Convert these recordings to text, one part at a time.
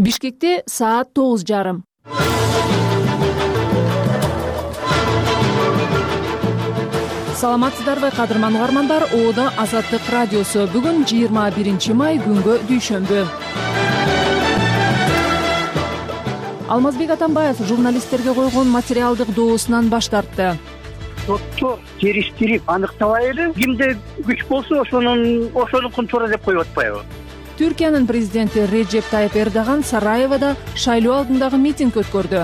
Бишкекте саат 9:30. Саламатсыздарбы кадырман угармандар, Оодо Азаттык радиосу. Бүгүн 21 май күнгө дүйшөмбү. Алмазбек Атамбаев журналисттерге койгон материалдык доосунан баш тартты. Соттор териштирип аныктабай эле кимде күч болсо ошонукун туура деп коюп атпайбы? Түркиянын президенти Реджеп Тайып Эрдоган Сараевода шайлоо алдындагы митинг өткөрдү.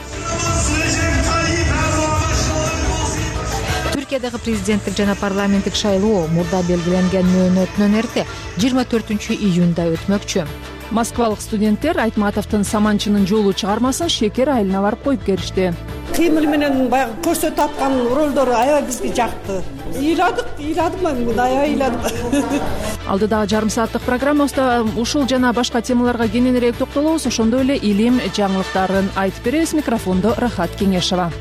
Түркиядагы президенттик жана парламенттик шайлоо мурда белгиленген мөөнөтүнөн эрте 24-июнда өтмөкчү. Москвалык студенттер Айтматовдун Саманчынын жолу чыгармасын шекер айылына барып коюп келишти. Кыймыл менен баягы көрсөтүп аткан ролдору аябай бизге жакты. Ыйладым мен, аябай ыйладым. Алдыдагы жарым сааттык программабызда ушул жана башка темаларга кененирээк токтолобуз. Ошондой эле илим жаңылыктарын айтып беребиз. Микрофондо Рахат Кеңешова.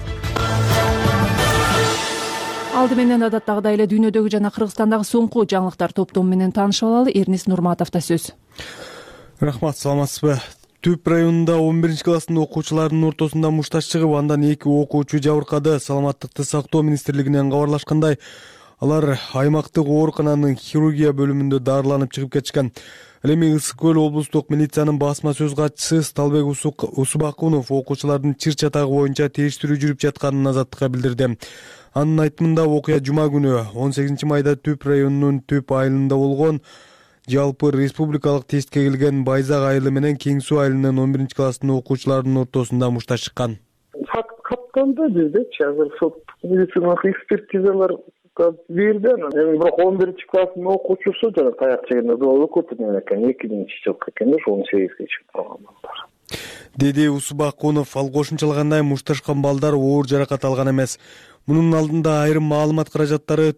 Алды менен адаттагыдай эле дүйнөдөгү жана Кыргызстандагы соңку жаңылыктар топтому менен таанышып алалы. Эрнис Нурматовдо сөз. Рахмат, саламатсызбы? Түп районунда 11 класстын окуучуларынын ортосунда мушташ чыгып, андан 2 окуучу жабыркады. Саламаттыкты сактоо министрлигинен кабарлашкандай, алар аймактык оорукананын хирургия бөлүмүндө дарыланып чыгып кетишкен. Ал эми Ысык көл облустук милициянын басма сөз катчысы Сталбек Усубакунов окуучулардын чыр чатагы боюнча териштирүү жүрүп жатканын Азаттыкка билдирди. Анын айтымында окуя жума күнү 18 майда Түп районунун Түп айылында болгон. Жалпы республикалык тестке келген Байзак айылы менен Кең суу айылынын 11 класстын окуучуларынын ортосунда мушташ чыккан. Факт каттанды биздечи, азыр сот медициналык экспертизалар берди. Эми бирок 11 класстын окуучусу жана таяк жегенде өкөтүнөн экен 2-жылкы экен, 18-ге чыгып калган балдар. Деди Усубакунов. Ал кошумчалагандай, мушташкан балдар оор жаракат алган эмес. Мунун алдында айрым маалымат каражаттары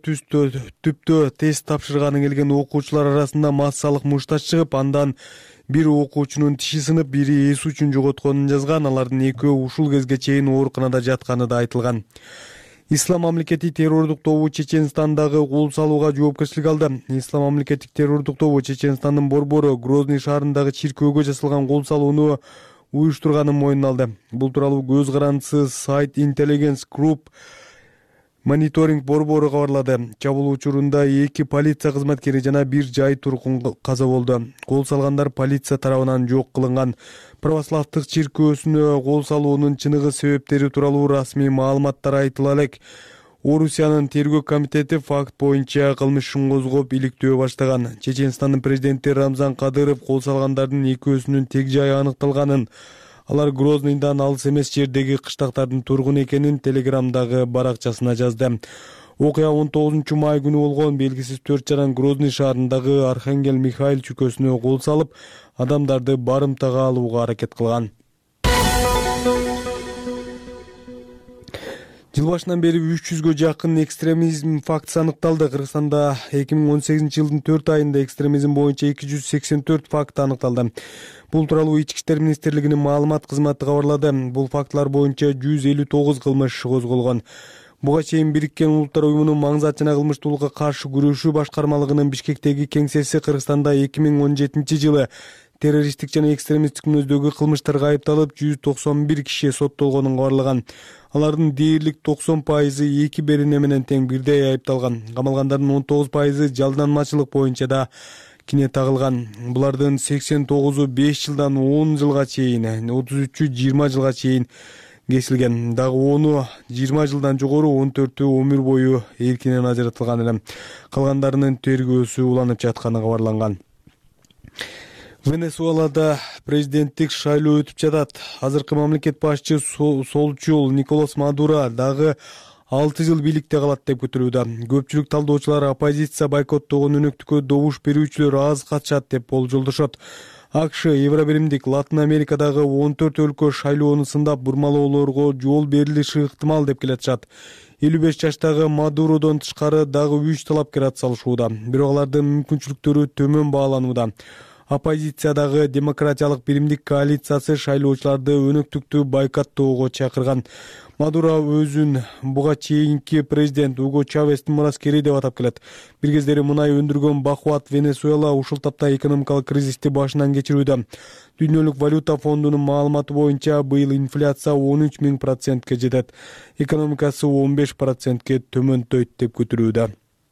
түптө тест тапшырганы келген окуучулар арасында массалык мушташ чыгып, андан бир окуучунун тиши сынып, бири эс үчүн жоготконун жазган. Алардын экөө ушул кезге чейин ооруканада жатканы да айтылган. Ислам мамлекети террордук тобу Чеченстандагы кол салууга жоопкерчилик алды. Ислам мамлекеттик террордук тобу Чеченстандын борбору Грозный шаарындагы чиркөөгө жасалган кол салууну уюштурганын мойнуна алды. Бул тууралуу көз карандысы сайт Intelligence Group мониторинг борбору кабарлады. Чабуул учурунда 2 полиция кызматкери жана 1 жай тургун каза болду. Кол салгандар полиция тарабынан жок кылынган. Православдык чиркөөсүнө кол салуунун чыныгы себептери тууралуу расмий маалыматтар айтыла элек. Орусиянын тергөө комитети факт боюнча кылмыш ишин козгоп иликтөө баштаган. Чеченстандын президенти Рамзан Кадыров кол салгандардын экөөсүнүн тег жайы аныкталганын, алар Грознийдан алыс эмес жердеги кыштактардын тургуну экенин Телеграмдагы баракчасына жазды. Окуя 19 май күнү болгон. Белгисиз 4 жаран Грозный шаарындагы Архангел Михаил чүкөсүнө кол салып, адамдарды барымтага алууга аракет кылган. Жыл башынан бери 300гө жакын экстремизм фактысы аныкталды. Кыргызстанда 2018-жылдын 4 айында экстремизм боюнча 284 факт аныкталды. Бул тууралуу Ички иштер министрлигинин маалымат кызматы кабарлады. Бул фактылар боюнча 159 кылмыш иши козголгон. Буга чейин Бириккен Улуттар уюмунун маңзат жана кылмыштуулукка каршы күрөшүү башкармалыгынын Бишкектеги кеңсеси Кыргызстанда 2017-жылы террористтик жана экстремисттик мүнөздөгү кылмыштарга айыпталып 191 киши соттолгонун кабарлаган. Алардын дээрлик 90% 2 берене менен тең бирдей айыпталган. Камалгандардын 19% жалданмачылык боюнча да кине тагылган. Булардын 89-у 5 жылдан 10 жылга чейин, 33-ü 20 жылга чейин кесилген. Дагы 10-у 20 жылдан жогору, 14-ü өмүр бою эркинен ажыратылган эле. Калгандарынын тергөөсү уланып жатканы кабарланган. Венесуэлада президенттик шайлоо өтүп жатат. Азыркы мамлекет башчы солчул Николас Мадуро дагы 6 жыл бийликте калат деп күтүлүүдө. Көпчүлүк талдоочулар оппозиция бойкоттогон өнөктүккө добуш берүүчүлөр аз катышат деп болжолдошот. АКШ, Евробиримдик, Латын Америкадагы 14 өлкө шайлоону сындап бурмалоолорго жол берилиши ыктымал деп келатышат. 55 жаштагы Мадуродон тышкары дагы 3 талапкер атсалышууда. Бирок алардын мүмкүнчүлүктөрү төмөн бааланууда. Оппозициядагы демократиялык биримдик коалициясы шайлоочуларды өнөктүктүү бойкоттоого чакырган. Мадуро өзүн буга чейинки президент Уго Чавестин мураскери деп атап келет. Бир кездери мунай өндүргөн бакубат Венесуэла ушул тапта экономикалык кризисти башынан кечирүүдө. Дүйнөлүк валюта фондунун маалыматы боюнча быйыл инфляция 13,000%ке жетет. Экономикасы 15%ке төмөндөйт деп күтүлүүдө.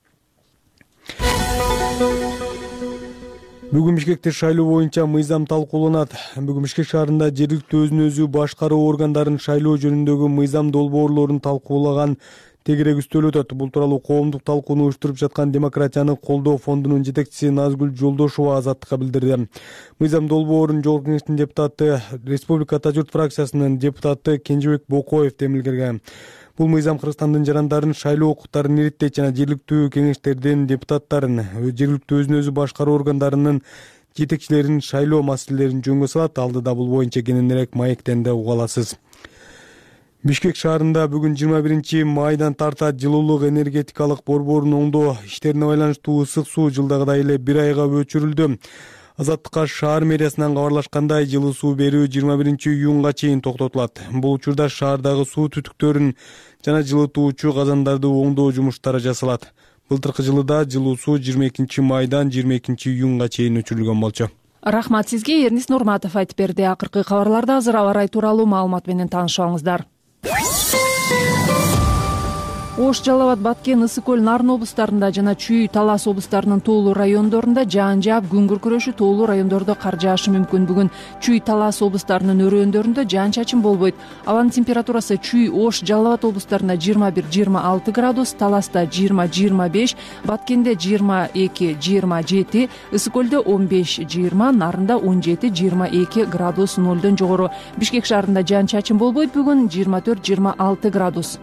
Бүгүн Бишкекте шайлоо боюнча мыйзам талкууланат. Бүгүн Бишкек шаарында жергиликтүү өзүн өзү башкаруу органдарын шайлоо жөнүндөгү мыйзам долбоорлорун талкуулаган тегерек үстөл өтөт. Бул тууралуу коомдук талкууну уюштуруп жаткан Демократияны колдоо фондунун жетекчиси Назгүл Жолдошова Азаттыкка билдирди. Мыйзам долбоорун Жогорку Кеңештин депутаты, Республика Ата журт фракциясынын депутаты Кенжебек Бокоев демилгерген. Бул мыйзам Кыргызстандын жарандарын шайлоо укуктарын иреттейт жана жергиликтүү кеңештердин депутаттарын, жергиликтүү өзүн өзү башкаруу органдарынын жетекчилерин шайлоо маселелерин жөнгө салат. Алдыда бул боюнча кененирээк маектенде уга аласыз. Бишкек шаарында бүгүн 21 майдан тарта жылуулук энергетикалык борборун оңдоо иштерине байланыштуу ысык суу жылдагыдай эле 1 айга өчүрүлдү. Азаттыкка шаар мэриясынан кабарлашкандай, жылуу суу берүү 21 июнга чейин токтотулат. Бул учурда шаардагы суу түтүктөрүн жана жылытуучу казандарды оңдоо жумуштары жасалат. Былтыркы жылыда жылуу суу 22 майдан 22 июнга чейин өчүрүлгөн болчу. Рахмат сизге. Эрнис Нурматов айтып берди. Акыркы кабарларда азыр аба ырайы тууралуу маалымат менен таанышабыңыздар. Ош, Жалал Абад, Баткен, Ысык көл, Нарын облустарында жана Чүй, Талас облустарынын тоолуу райондорунда жаан жаап, күн күркүрөшү, тоолуу райондордо кар жаашы мүмкүн. Бүгүн Чүй, Талас облустарынын өрөөндөрүндө жаан чачын болбойт. Абанын температурасы Чүй, Ош, Жалал Абад облустарында 21-26 градус, Таласта 20-25, Баткенде 22-27, Ысык көлдө 15-20, Нарында 17-22 градус нолдон жогору. Бишкек шаарында жаан чачын болбойт. Бүгүн 24-26 градус.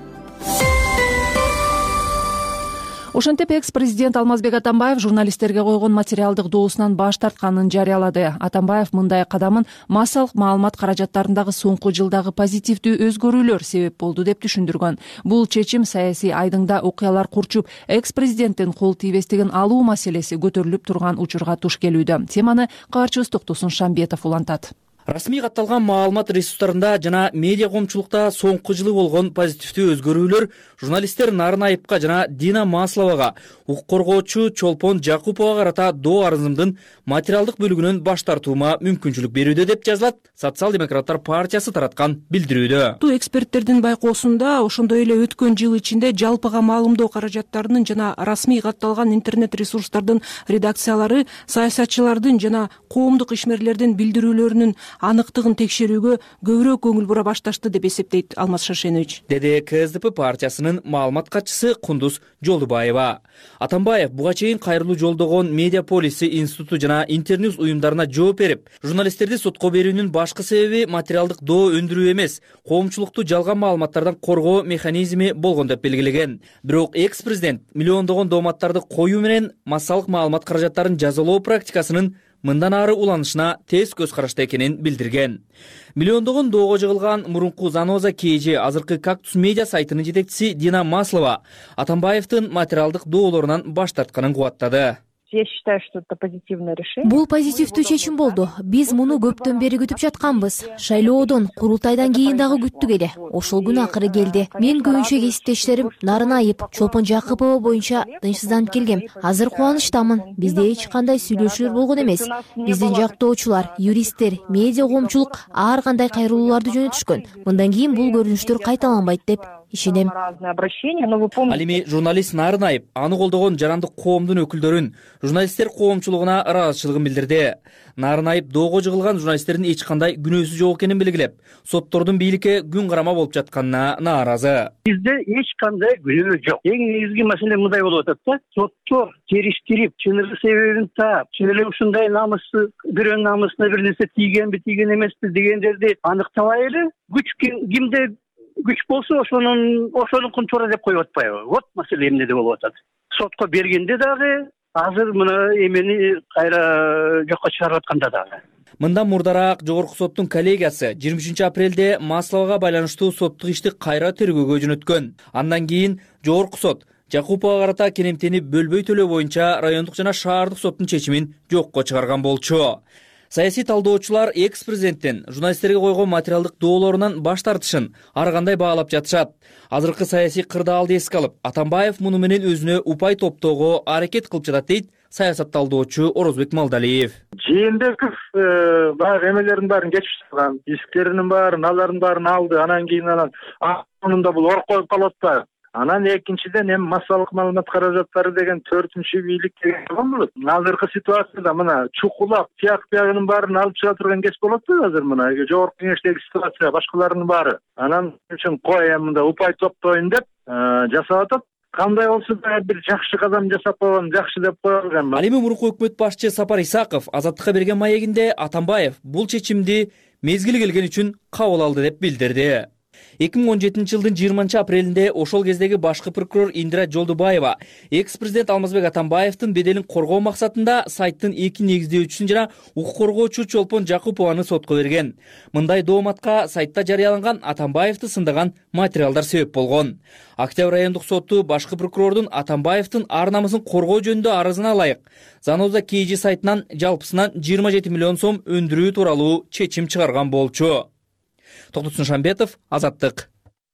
Ошентип экс-президент Алмазбек Атамбаев журналисттерге койгон материалдык доосунан баш тартканын жарыялады. Атамбаев мындай кадамын массалык маалымат каражаттарындагы соңку жылдагы позитивдүү өзгөрүүлөр себеп болду деп түшүндүргөн. Бул чечим саясий айдыңда окуялар курчуп, экс-президенттин кол тийбестигин алуу маселеси көтөрүлүп турган учурга туш келүүдө. Теманы кабарчыбыз Токтосун Шамбетов улантат. Расмий катталган маалымат ресурстарында жана медиа коомчулукта соңку жылы болгон позитивдүү өзгөрүүлөр журналисттер Нарын Айыпка жана Дина Масловага, укук коргоочу Чолпон Жакуповага карата доо арызымдын материалдык бөлүгүнөн баш тартуума мүмкүнчүлүк берүүдө деп жазылат Социал-демократтар партиясы тараткан билдирүүдө. Бул эксперттердин байкоосунда ошондой эле өткөн жыл ичинде жалпыга маалымдоо каражаттарынын жана расмий катталган интернет ресурстардын редакциялары саясатчылардын жана коомдук ишмерлердин билдирүүлөрүнүн аныктыгын текшерүүгө көбүрөөк көңүл бура башташты деп эсептейт Алмаз Шашенович. Деди КСДП партиясынын маалымат катчысы Кундуз Жолдубаева. Атамбаев буга чейин кайрылуу жолдогон Медиа Полиси институту жана Интерньюз уюмдарына жооп берип, журналисттерди сотко берүүнүн башкы себеби материалдык доо өндүрүү эмес, коомчулукту жалган маалыматтардан коргоо механизми болгон деп белгилеген. Бирок экс-президент миллиондогон дооматтарды коюу менен массалык маалымат каражаттарын жазалоо практикасынын мындан ары уланышына тез көз карашта экенин билдирген. Миллиондогон доого жыгылган мурунку Заноза КЖ азыркы Кактус медиа сайтынын жетекчиси Дина Маслова Атамбаевдин материалдык доолорунан баш тартканын кубаттады. Я считаю, что это позитивное решение. Бул позитивдүү чечим болду. Биз муну көптөн бери күтүп жатканбыз. Шайлоодон, курултайдан кийин дагы күттүк эле. Ошол күн акыры келди. Мен көбүнчө кесиптештерим Нарын Айып, Чолпон Жакупова боюнча тынчсызданып келгем. Азыр кубанычтамын. Бизде эч кандай сүйлөшүүлөр болгон эмес. Биздин жактоочулар, юристтер, медиа коомчулук ар кандай кайрылууларды жөнөтүшкөн. Мындан кийин бул көрүнүштөр кайталанбайт деп ишенем. Ал эми журналист Нарын Айып аны колдогон жарандык коомдун өкүлдөрүн, журналисттер коомчулугуна ыраазычылыгын билдирди. Нарын Айып доого жыгылган журналисттердин эч кандай күнөөсү жок экенин белгилеп, соттордун бийликке күн карама болуп жатканына нааразы. Бизде эч кандай күнөө жок. Эң негизги маселе мындай болуп атат да. Соттор териштирип, чыныгы себебин таап, чынеле ушундай намысты, бирөөнүн намысына бир нерсе тийгенби, тийген эмеспи дегендерди аныктабай эле, күч кимде күч болсо ошонун туура деп коюп атпайбы. Вот маселе эмнеде болуп атат. Сотко бергенде дагы, азыр мына эмени кайра жокко чыгарып атканда дагы. Мындан мурдараак Жогорку соттун коллегиясы 23 апрелде Масловага байланыштуу соттук ишти кайра тергөөгө жөнөткөн. Андан кийин Жогорку сот Жакуповго карата керемтени бөлбөй төлөө боюнча райондук жана шаардык соттун чечимин жокко чыгарган болчу. Саясий талдоочулар экс-президенттин журналисттерге койгон материалдык доолорунан баш тартышын ар кандай баалап жатышат. Азыркы саясий кырдаалды эске алып, Атамбаев муну менен өзүнө упай топтоого аракет кылып жатат дейт саясат талдоочу Орозбек Малдалиев. Жээнбеков баягы эмелердин баарын кечип салган, дисктеринин баарын алды. Анан кийин мунда бул ор коюп калат да. Анан экинчиден эми массалык маалымат каражаттары деген 4-чү бийлик деген болот. Азыркы ситуацияда мына чукулап, тияк-биягынын баарын алып чыга турган кез болот да азыр мына жогорку кеңештеги ситуация башкаларынын баары. Анан үчүн эми мында упай топтоюн деп жасап атат. Кандай болсо да бир жакшы кадам жасап койгон, жакшы деп кое алган. Ал эми мурунку өкмөт башчы Сапар Исаков Азаттыкка берген маегинде Атамбаев бул чечимди мезгили келген үчүн кабыл алды деп билдирди. 2017 жылдын 20 апрелинде ошол кездеги башкы прокурор Индира Жолдубаева экс-президент Алмазбек Атамбаевдин беделин коргоо максатында сайттын 2 негиздөөчүсүн жана укук коргоочу Чолпон Жакупованы сотко берген. Мындай дооматка сайтта жарыяланган Атамбаевди сындаган материалдар себеп болгон. Октябрь райондук соту башкы прокурордун Атамбаевдин ар намысын коргоо жөнүндө арызына ылайык Заноза KG сайтынан жалпысынан 27 миллион сом өндүрүү тууралуу чечим чыгарган болчу. Токтосун Шамбетов, Азаттык.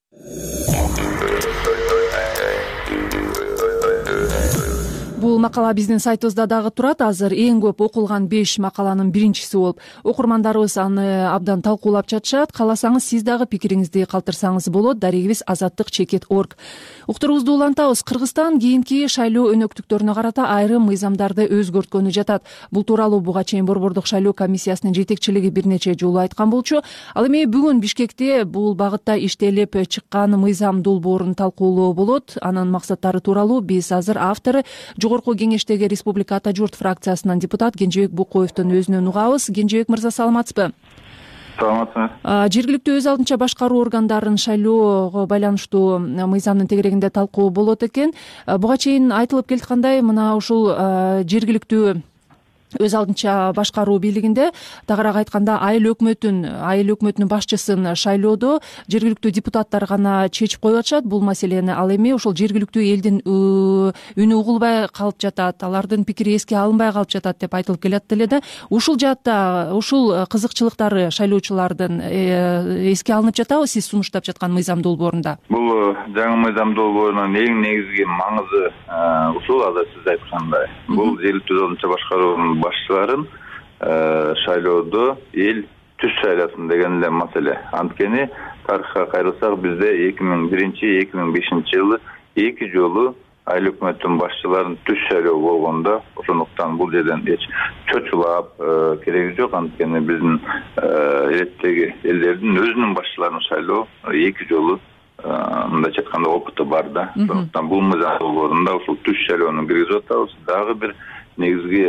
Бул макала биздин сайтыбызда дагы турат. Азыр эң көп окулган 5 макаланын биринчиси болуп, окурмандарыбыз аны абдан талкуулап жатышат. Кааласаңыз сиз дагы пикириңизди калтырсаңыз болот. Дарегибиз azattik.org. Уктурубузду улантабыз. Кыргызстан кийинки шайлоо өнөктүктөрүнө карата айрым мыйзамдарды өзгөрткөнү жатат. Бул тууралуу буга чейин Борбордук шайлоо комиссиясынын жетекчилиги бир нече жолу айткан болчу. Ал эми бүгүн Бишкекте бул багытта иштелип чыккан мыйзам долбоорун талкуулоо болот. Анын максаттары тууралуу биз азыр автору Жогорку кеңештеги Республика Ата журт фракциясынан депутат Кенжебек Букоевдун өзүнөн угабыз. Кенжебек мырза, саламатсызбы? Саламатсызбы. Жергиликтүү өз алдынча башкаруу органдарын шайлоого байланыштуу мыйзамдын тегерегинде талкуу болот экен. Буга чейин айтылып келаткандай, мына ушул жергиликтүү өз алдынча башкаруу бийлигинде тагыраак айтканда айыл өкмөтүнүн башчысын шайлоодо жергиликтүү депутаттар гана чечип коюп атышат бул маселени. Ал эми ошол жергиликтүү элдин үнү угулбай калып жатат, алардын пикири эске алынбай калып жатат деп айтылып келет эле да. Ушул жаатта ушул кызыкчылыктары шайлоочулардын эске алынып жатабы сиз сунуштап жаткан мыйзам долбоорунда? Бул жаңы мыйзам долбоорунун эң негизги маңызы ушул азыр сиз айткандай. Бул жергиликтүү башкаруунун башчыларын шайлоодо эл түз шайласын деген эле маселе. Анткени тарыхка кайрылсак бизде 2001-2005 жылы 2 жолу айыл өкмөттүн башчыларын түз шайлоо болгондо, ошондуктан бул жерден эч чочулап кереги жок. Анткени биздин эреттеги элдердин өзүнүн башчыларын шайлоо 2 жолу мындайча айтканда опыту бар да. Ошондуктан бул мыйзам долбоорунда ушул түз шайлоону киргизип атабыз. Дагы бир негизги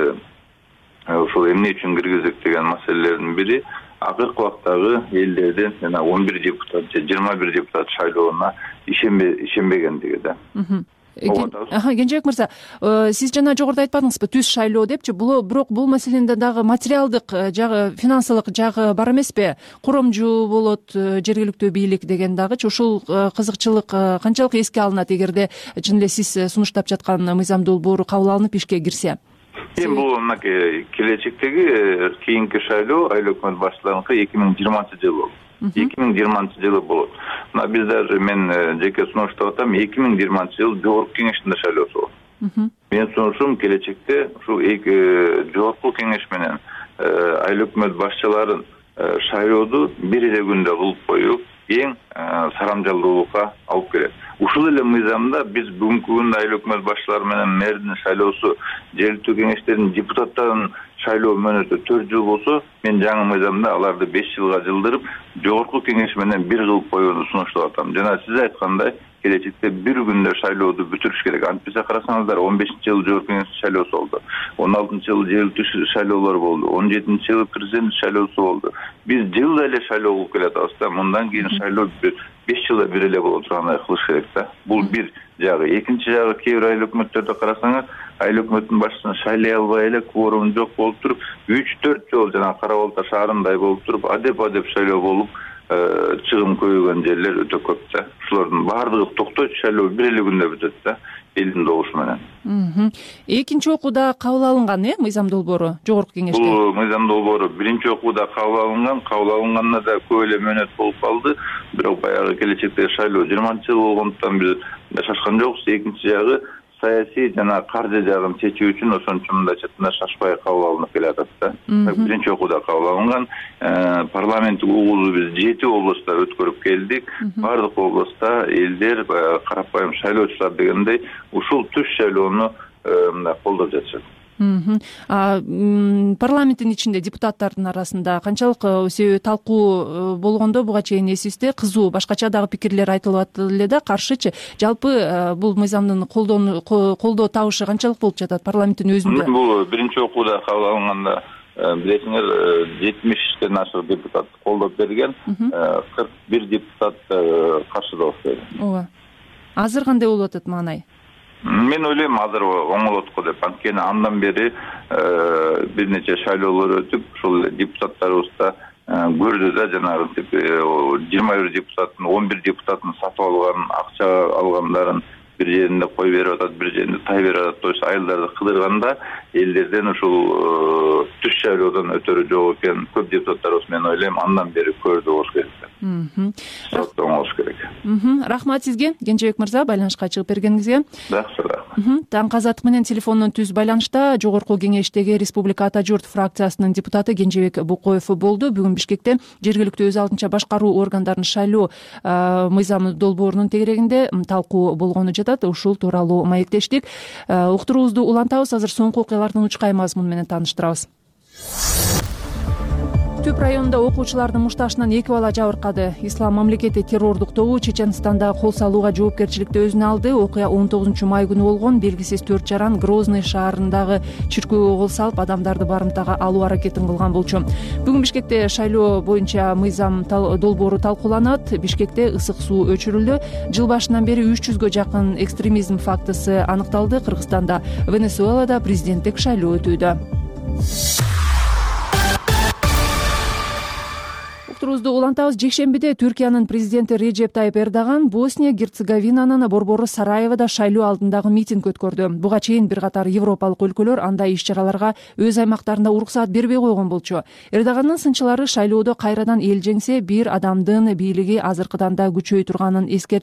ушул эмне үчүн киргиздик деген маселелердин бири акыркы убактагы элдердин жана 11 депутат же 21 депутат шайлооуна ишенбегендиги да. Кенжебек мырза, сиз жана жогоруда айтпадыңызбы түз шайлоо депчи? Бирок бул маселенде дагы материалдык жагы, финансылык жагы бар эмеспи? Курамжу болот, жергиликтүү бийлик деген дагычы ушул кызыкчылык канчалык эске алынат эгерде чын эле сиз сунуштап жаткан мыйзам долбоору кабыл алынып ишке кирсе? Эми бул келечектеги кийинки шайлоо айыл өкмөт башчыларыныкы 2020 болот. 2020 жылы болот. Мына биздер мен жеке сунуштап атам, 2020 жыл жогорку кеңештин шайлоосу болот. Мен сунушум келечекте ушул жогорку кеңеш менен айыл өкмөт башчыларын шайлоодо бир эле күндө кылып коюп, эң сарамжалуулукка алып келет. Ушул эле мыйзамда биз бүгүнкү күндө айыл өкмөт башчылары менен мэрдин шайлоосу, жергиликтүү кеңештердин депутаттарынын шайлоо мөөнөтү 4 жыл болсо, мен жаңы мыйзамда аларды 5 жылга жылдырып, жогорку кеңеш менен 1 кылып коюуну сунуштап атам. Жана сиз айткандай, келечекте бир күндө шайлоодо бүтүрүш керек. Антпесе карасаңыздар, 15-жылы жогорку кеңештин шайлоосу болду. 16-жылы жергиликтүү шайлоолор болду. 17-жылы президент шайлоосу болду. Биз жылда эле шайлоо кылып келатабыз да. Мындан кийин шайлоо 5 жылда бир эле боло тургандай кылыш керек да. Бул бир жагы. Экинчи жагы, кээ бир айыл өкмөттөрдө карасаңыз, айыл өкмөттүн башчысын шайлай албай эле кворум жок болуп туруп, 3-4 жол жана Кара Балта шаарындай болуп туруп, адеп шайлоо болуп, чыгым көбөйгөн жерлер өтө көп да. Ушулардын баардыгы токтойт, шайлоо бир эле күндө бүтөт да, элдин добушу менен. Экинчи окууда кабыл алынган мыйзам долбоору жогорку кеңеште. Бул мыйзам долбоору биринчи окууда кабыл алынганына да көп эле мөөнөт болуп калды. Бирок баягы келечектеги шайлоо 20-жыл болгондуктан биз шашкан жокпуз. Экинчи жагы саясий жана каржы жагын чечүү үчүн ошончо мындайча айтканда шашпай кабыл алынып келатат да. Биринчи окууда кабыл алынган. Парламенттик угулду биз 7 областта өткөрүп келдик. Бардык областта элдер карапайым шайлоочулар дегендей ушул түз шайлоону колдоп жатышат. Парламенттин ичинде депутаттардын арасында канчалык себеби талкуу болгондо буга чейин эсибизде кызуу башкача дагы пикирлер айтылып атты эле да, каршычы. Жалпы бул мыйзамдын колдоо табышы канчалык болуп жатат парламенттин өзүндө? Бул биринчи окууда кабыл алынганда билесиңер 70ден ашык депутат колдоп берген, 41 депутат каршы добуш берген. Ооба. Азыр кандай болуп атат маанай? Мен ойлойм азыр оңолот го деп. Анткени андан бери бир нече шайлоолор өтүп, ушул депутаттарыбыз да көрдү да, жанагы 21 депутаттын 11 депутатын сатып алган, акча алгандарын бир жеринде кой берип атат, бир жеринде тай берип атат. То есть айылдарды кыдырганда элдерден ушул түз шайлоодон өтөрү жок экен. Көп депутаттарыбыз мен ойлойм андан бери көрдү болуш керек. Оңолуш керек. Рахмат сизге, Кенжебек мырза, байланышка чыгып бергениңизге. Жакшы, рахмат. Таң Азаттык менен телефондон түз байланышта жогорку кеңештеги Республика Ата журт фракциясынын депутаты Кенжебек Букоев болду. Бүгүн Бишкекте жергиликтүү өз алдынча башкаруу органдарын шайлоо мыйзамы долбоорунун тегерегинде талкуу болгону жатат. Ушул тууралуу маектештик. Уктуруубузду улантабыз. Азыр соңку окуялардын учкай мазмуну менен тааныштырабыз. Түп районунда окуучулардын мушташынан 2 бала жабыркады. Ислам мамлекети террордук тобу Чеченстанда кол салууга жоопкерчиликти өзүнө алды. Окуя 19-май күнү болгон. Белгисиз 4 жаран Грозный шаарындагы чиркөөгө кол салып, адамдарды барымтага алуу аракетин кылган болчу. Бүгүн Бишкекте шайлоо боюнча мыйзам долбоору талкууланат. Бишкекте ысык суу өчүрүлдү. Жыл башынан бери 300гө жакын экстремизм фактысы аныкталды. Кыргызстанда, Венесуэлада президенттик шайлоо өтүүдө. Уктуруубузду улантабыз. Жекшембиде Түркиянын президенти Реджеп Тайып Эрдоган Босния Герцеговинанын борбору Сараевода шайлоо алдындагы митинг өткөрдү. Буга чейин бир катар европалык өлкөлөр андай иш-чараларга өз аймактарында уруксаат бербей койгон болчу. Эрдогандын сынчылары шайлоодо кайрадан эл жеңсе, бир адамдын бийлиги азыркыдан да күчөй турганын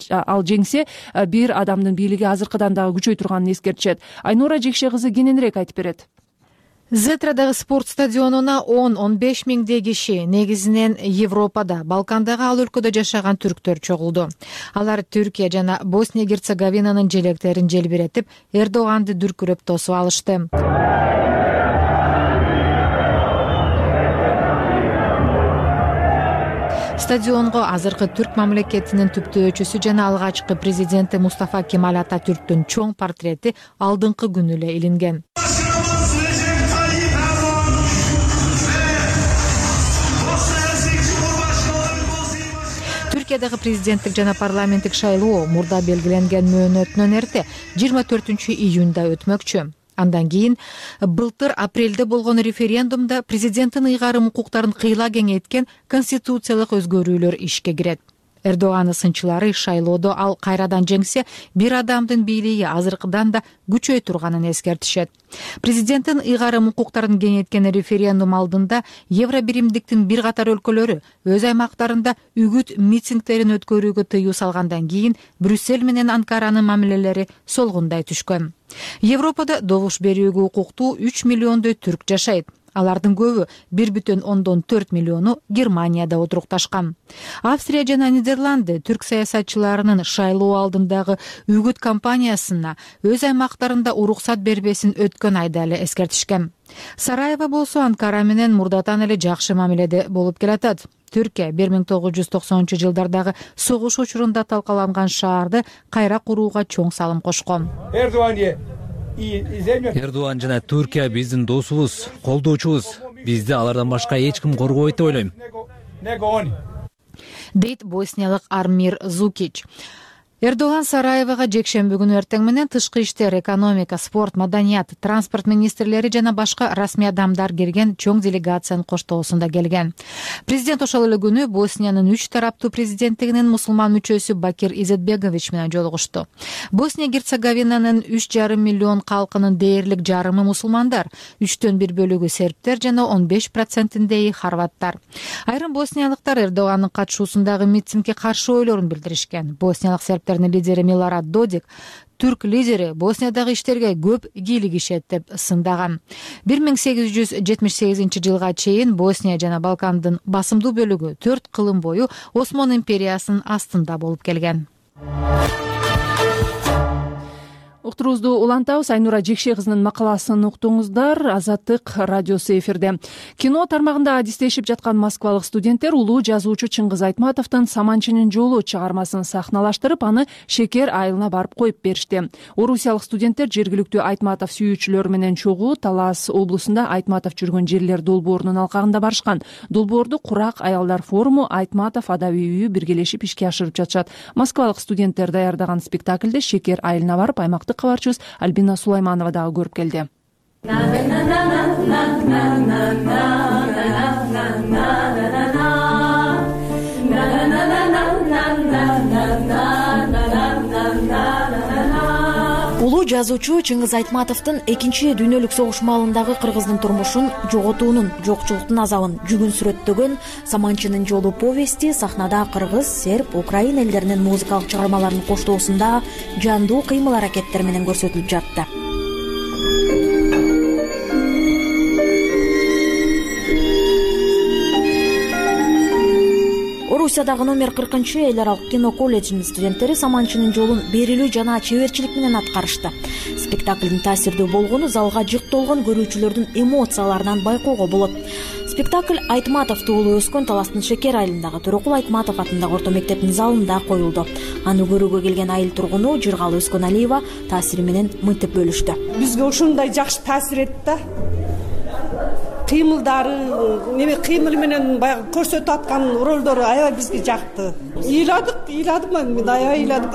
эскертишет. Айнура Жекше кызы кененирээк айтып берет. Зетрадагы спорт стадионуна 10-15 миңдей киши, негизинен Европада, Балкандагы ал өлкөдө жашаган түрктөр чогулду. Алар Түркия жана Босния Герцеговинанын желектерин желбиретип, Эрдоганды дүркүрөп тосуп алышты. Стадионго азыркы түрк мамлекетинин түптөөчүсү жана алгачкы президенти Мустафа Кемаль Ататүрктүн чоң портрети алдыңкы күнү эле илинген. Түркиядагы президенттик жана парламенттик шайлоо мурда белгиленген мөөнөтүнөн эрте 24-июнда өтмөкчү. Андан кийин былтыр апрелде болгон референдумда президенттин ыйгарым укуктарын кыйла кеңейткен конституциялык өзгөрүүлөр ишке кирет. Эрдоган сынчылары шайлоодо ал кайрадан жеңсе, бир адамдын бийлиги азыркыдан да күчөй турганын эскертишет. Президенттин ыйгарым укуктарын кеңейткен референдум алдында Евробиримдиктин бир катар өлкөлөрү өз аймактарында үгүт митингдерин өткөрүүгө тыюу салгандан кийин Брюссель менен Анкаранын мамилелери солгундай түшкөн. Европада добуш берүүгө укуктуу 3 миллиондой түрк жашайт. Алардын көбү 1,4 миллиону Германияда отурукташкан. Австрия жана Нидерланды түрк саясатчыларынын шайлоо алдындагы үгүт кампаниясына өз аймактарында уруксат бербесин өткөн айда эле эскертишкен. Сараево болсо Анкара менен мурдатан эле жакшы мамиледе болуп келатат. Түркия 1990-жылдардагы согуш учурунда талкаланган шаарды кайра курууга чоң салым кошкон. Эрдоган жана Түркия биздин досубуз, колдоочубуз. Бизди алардан башка эч ким коргобойт деп ойлойм. Дейт босниялык Армир Зукич. Эрдоган Сараевага жекшемби күнү эртең менен тышкы иштер, экономика, спорт, маданият, транспорт министрлери жана башка расмий адамдар келген чоң делегациянын коштоосунда келген. Президент ошол эле күнү Босниянын 3 тараптуу президенттигинин мусулман мүчөсү Бакир Изетбегович менен жолугушту. Босния Герцеговинанын 3,5 миллион калкынын дээрлик жарымы мусулмандар, 3төн 1 бөлүгү сербтер жана 15%-ндеги хорваттар. Айрым босниялыктар Эрдогандын катышуусундагы митингге каршы ойлорун билдиришкен. Босниялык сербтердин лидери Милорад Додик түрк лидери Босниядагы иштерге көп кийлигишет деп сындаган. 1878 жылга чейин Босния жана Балкандын басымдуу бөлүгү 4 кылым бою Осман империясынын астында болуп келген. Уктуруубузду улантабыз. Айнура Жекше кызынын макаласын уктуңуздар. Азаттык радиосу эфирде. Кино тармагында адистешип жаткан москвалык студенттер улуу жазуучу Чыңгыз Айтматовдун «Саманчынын жолу» чыгармасын сахналаштырып, аны Шекер айылына барып коюп беришти. Орусиялык студенттер жергиликтүү Айтматов сүйүүчүлөр менен чогуу Талас облусунда Айтматов жүргөн жерлер долбоорунун алкагында барышкан. Долбоорду Курак аялдар форуму, Айтматов адабий үйү биргелешип ишке ашырып жатышат. Москвалык студенттер даярдаган спектакльде Шекер айылына барып аймактык кабарчыбыз Альбина Сулайманова дагы көрүп келди. Улуу жазуучу Чыңгыз Айтматовдун 2 дүйнөлүк согуш маалындагы кыргыздын турмушун, жоготуунун, жокчулуктун азабын жүгүн сүрөттөгөн «Саманчынын жолу» повести сахнада кыргыз, серб, украин элдеринин музыкалык чыгармаларынын коштоосунда жандуу кыймыл аракеттер менен көрсөтүлүп жатты. Орусиядагы номер 40 эл аралык кино колледжинин студенттери Саманчынын жолун берилүү жана чеберчилик менен аткарышты. Спектаклдин таасирдүү болгону залга жык толгон көрүүчүлөрдүн эмоцияларынан байкоого болот. Спектакль Айтматов туулуп өскөн Таластын Шекер айылындагы Төрөкул Айтматов атындагы орто мектептин залында коюлду. Аны көрүүгө келген айыл тургуну Жыргалы Өскөн Алиева таасири менен мынтип бөлүштү. Бизге ушундай жакшы таасир этти. Кыймылдары, кыймыл менен баягы көрсөтүп аткан ролдору аябай бизге жакты. Ыйладым мен аябай ыйладым.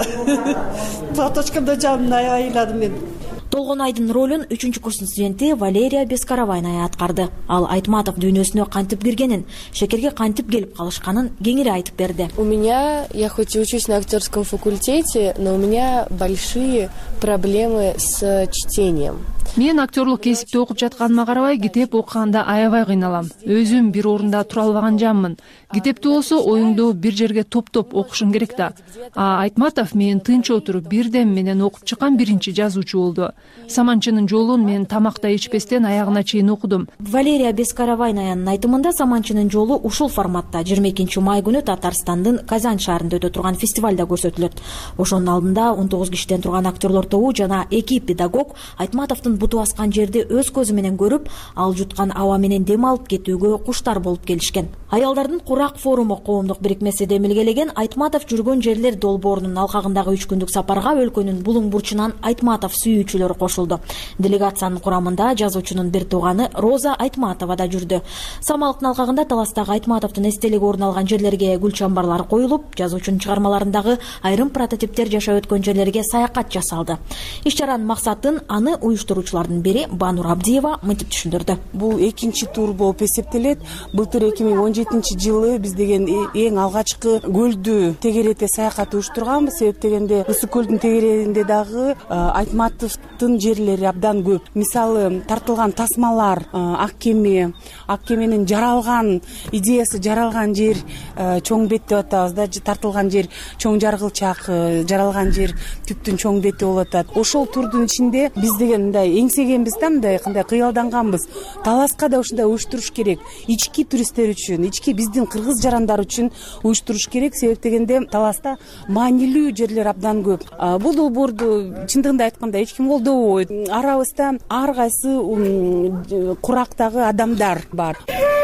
Фоточкамда жанымда аябай ыйладым мен. Толгон айдын ролун 3-курстун студенти Валерия Бескаравайная аткарды. Ал Айтматов дүйнөсүнө кантип киргенин, Шекерге кантип келип калышканын кеңири айтып берди. Я хоть и учусь на актерском факультете, но у меня большие проблемы с чтением. Мен актерлук кесипте окуп жатканыма карабай, китеп окуганда аябай кыйналам. Өзүм бир орунда тура албаган жаммын. Китепти болсо оюңду бир жерге топтоп окушуң керек да. Айтматов мен тынч отуруп бирдем менен окуп чыккан биринчи жазуучу болду. Саманчынын жолун мен тамакта ичпестен аягына чейин окудум. Валерия Бескаравайнаянын айтымында Саманчынын жолу ушул форматта 22 май күнү Татарстандын Казань шаарында өтө турган фестивалда көрсөтүлөт. Ошонун алдында 19 кишиден турган актерлор тобу жана 2 педагог Айтматовдун буту аскан жерди өз көзү менен көрүп, ал жуткан аба менен дем алып кетүүгө куштар болуп келишкен. Аялдардын Курак форуму коомдук бирикмеси демилгелеген Айтматов жүргөн жерлер долбоорунун алкагындагы 3 күндүк сапарга өлкөнүн булуң бурчунан Айтматов сүйүүчүлөрү кошулду. Делегациянын курамында жазуучунун бир тууганы Роза Айтматова да жүрдү. Самалыктын алкагында Таластагы Айтматовдун эстелиги орун алган жерлерге гүл чамбарлар коюлуп, жазуучунун чыгармаларындагы айрым прототиптер жашап өткөн жерлерге саякат жасалды. Иш чаранын максатын аны уюштуруучулардын бири Банур Абдиева мынтип түшүндүрдү. Бул экинчи тур болуп эсептелет. Былтыр 2017 жылы биз деген эң алгачкы көлдү тегерете саякат уюштурганбыз. Себеп дегенде Ысык көлдүн тегерегинде дагы Айтматовдун жерлери абдан көп. Мисалы, тартылган тасмалар, ак кеменин жаралган идеясы жаралган жер чоң бет деп атабыз да, тартылган жер чоң жаргылчак, жаралган жер түптүн чоң бети болуп атат. Ошол турдун ичинде биз деген мындай эңсегенбиз да, мындай кандай кыялданганбыз. Таласка да ушундай уюштуруш керек. Ички туристтер үчүн, ички биздин кыргыз жарандар үчүн уюштуруш керек. Себеп дегенде Таласта маанилүү жерлер абдан көп. Бул долбоорду чындыгында айтканда эч ким колдобойт. Арабызда ар кайсы Курактагы адамдар бар.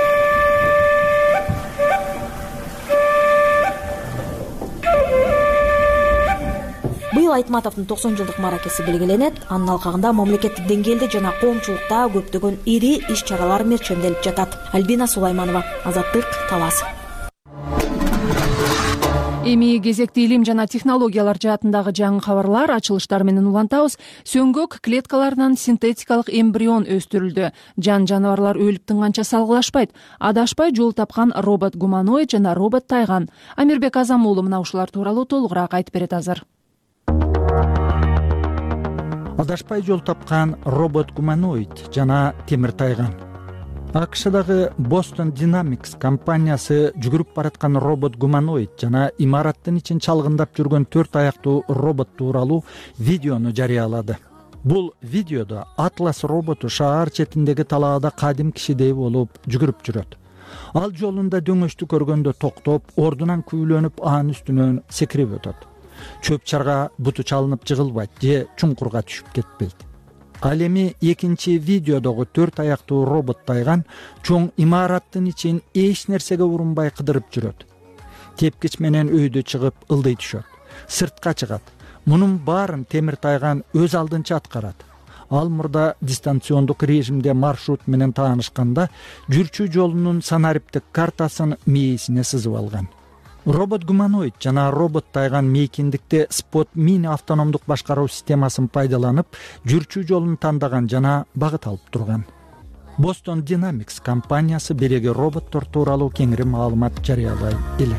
Быйыл Айтматовдун 90 жылдык маракеси белгиленет. Анын алкагында мамлекеттик деңгээлде жана коомчулукта көптөгөн ири иш чаралар мерчемделип жатат. Альбина Сулайманова, Азаттык, Талас. Эми кезекти илим жана технологиялар жаатындагы жаңы кабарлар, ачылыштар менен улантабыз. Сөңгөк клеткаларынан синтетикалык эмбрион өстүрүлдү. Жаныбарлар өлүп тынганча салгылашпайт. Адашпай жол тапкан робот-гуманоид жана робот-тайган. Амирбек Азам уулу мына ушулар тууралуу толугураак айтып берет азыр. Адашпай жол тапкан робот-гуманоид жана темир тайган. АКШдагы Boston Dynamics компаниясы жүгүрүп бараткан робот-гуманоид жана имараттын ичин чалгындап жүргөн 4 аяктуу робот тууралуу видеону жарыялады. Бул видеодо Атлас роботу шаар четиндеги талаада кадим кишидей болуп жүгүрүп жүрөт. Ал жолунда дөңөштү көргөндө токтоп, ордунан күйлөнүп, анын үстүнөн секирип өтөт. Чөп чарга буту чалынып жыгылбайт же чуңкурга түшүп кетпейт. Ал эми экинчи видеодогу 4 аяктуу робот тайган чоң имараттын ичин эч нерсеге урунбай кыдырып жүрөт. Тепкич менен өйдө чыгып ылдый түшөт. Сыртка чыгат. Мунун баарын темир тайган өз алдынча аткарат. Ал мурда дистанциондук режимде маршрут менен таанышканда жүрчү жолунун санариптик картасын мээсине сызып алган. Робот-гуманоид жана робот-тайган мейкиндикте спот мини автономдук башкаруу системасын пайдаланып, жүрчү жолун тандаган жана багыт алып турган. Boston Dynamics компаниясы береги роботтор тууралуу кеңири маалымат жарыялай элек.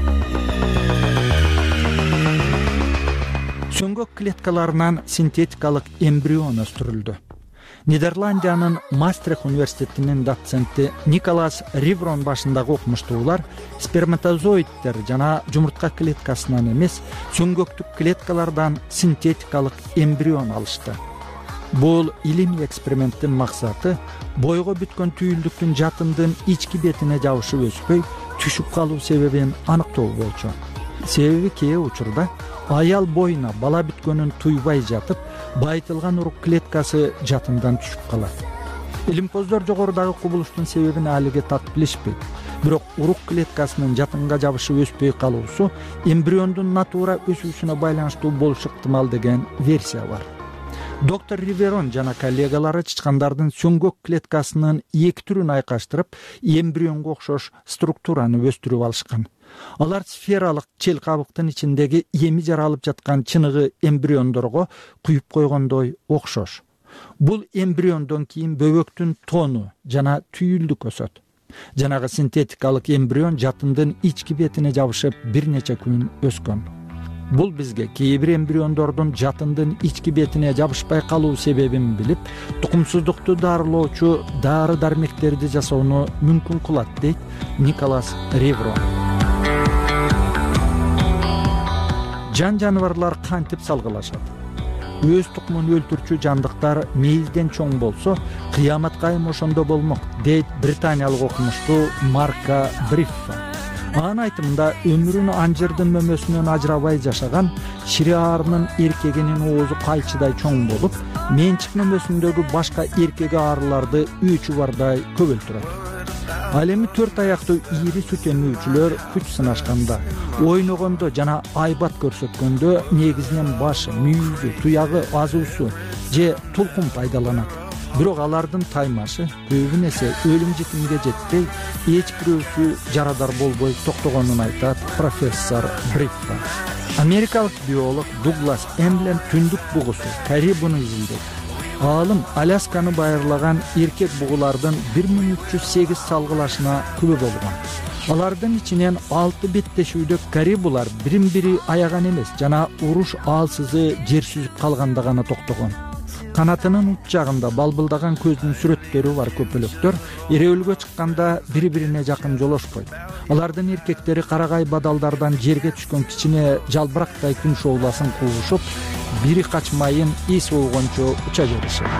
Сөңгөк клеткаларынан синтетикалык эмбрион өстүрүлдү. Нидерландиянын Мастрих университетинин доценти Николас Риврон башындагы окумуштуулар сперматозоидтер жана жумуртка клеткасынан эмес, сөңгөктүк клеткалардан синтетикалык эмбрион алышты. Бул илимий эксперименттин максаты бойго бүткөн түйүлдүктүн жатындын ички бетине жабышып өспөй, түшүп калуу себебин аныктоо болчу. Себеби кээ учурда аял боюна бала бүткөнүн туйбай жатып, байытылган урук клеткасы жатындан түшүп калат. Илимпоздор жогорудагы кубулуштун себебин алиге так билишпейт. Бирок урук клеткасынын жатынга жабышып өспөй калуусу эмбриондун натура өсүүсүнө байланыштуу болушу ыктымал деген версия бар. Доктор Риверон жана коллегалары чычкандардын сөңгөк клеткасынын эки түрүн айкаштырып, эмбрионго окшош структураны өстүрүп алышкан. Алар сфералык чел кабыктын ичиндеги эми жаралып жаткан чыныгы эмбриондорго куюп койгондой окшош. Бул эмбриондон кийин бөбөктүн тону жана түйүлдүк өсөт. Жанагы синтетикалык эмбрион жатындын ички бетине жабышып бир нече күн өскөн. Бул бизге кээ бир эмбриондордун жатындын ички бетине жабышпай калуу себебин билип, тукумсуздукту дарылоочу дары-дармектерди жасоону мүмкүн кылат, дейт Николас Риврон. Жаныбарлар кантип салгылашат? Өз тукумун өлтүрчү жандыктар мейилден чоң болсо, кыямат кайым ошондо болмок, дейт британиялык окумуштуу Марка Бриффа. Анын айтымында өмүрүн анжырдын мөмөсүнөн ажырабай жашаган шириаарынын эркегинин оозу кайчыдай чоң болуп, менчик мөмөсүндөгү башка эркек аарыларды үчү бардай көп өлтүрөт. Ал эми 4 аяктуу ийри сүт эмүүчүлөр күч сынашканда, ойногондо жана айбат көрсөткөндө негизинен башы, мүйүзү, туягы, азуусу же тулкун пайдаланат. Бирок алардын таймашы көбүн эсе өлүм жетимге жетпей, эч бирөөсү жарадар болбой токтогонун айтат профессор Бриффа. Америкалык биолог Дуглас Эмблем түндүк бугусу Карибуну изилдеди. Аалым Алясканы байырлаган эркек бугулардын 1308 салгылашына күбө болгон. Алардын ичинен 6 беттешүүдө карибулар бирин-бири аяган эмес жана уруш аалсызы жер сүзүп калганда гана токтогон. Канатынын ут жагында балбылдаган көздүн сүрөттөрү бар көпөлөктөр эреөлгө чыкканда бири-бирине жакын жолошпойт. Алардын эркектери карагай бадалдардан жерге түшкөн кичине жалбырактай күн шоуласын куушуп, бири качмайын эс болгончо уча беришет.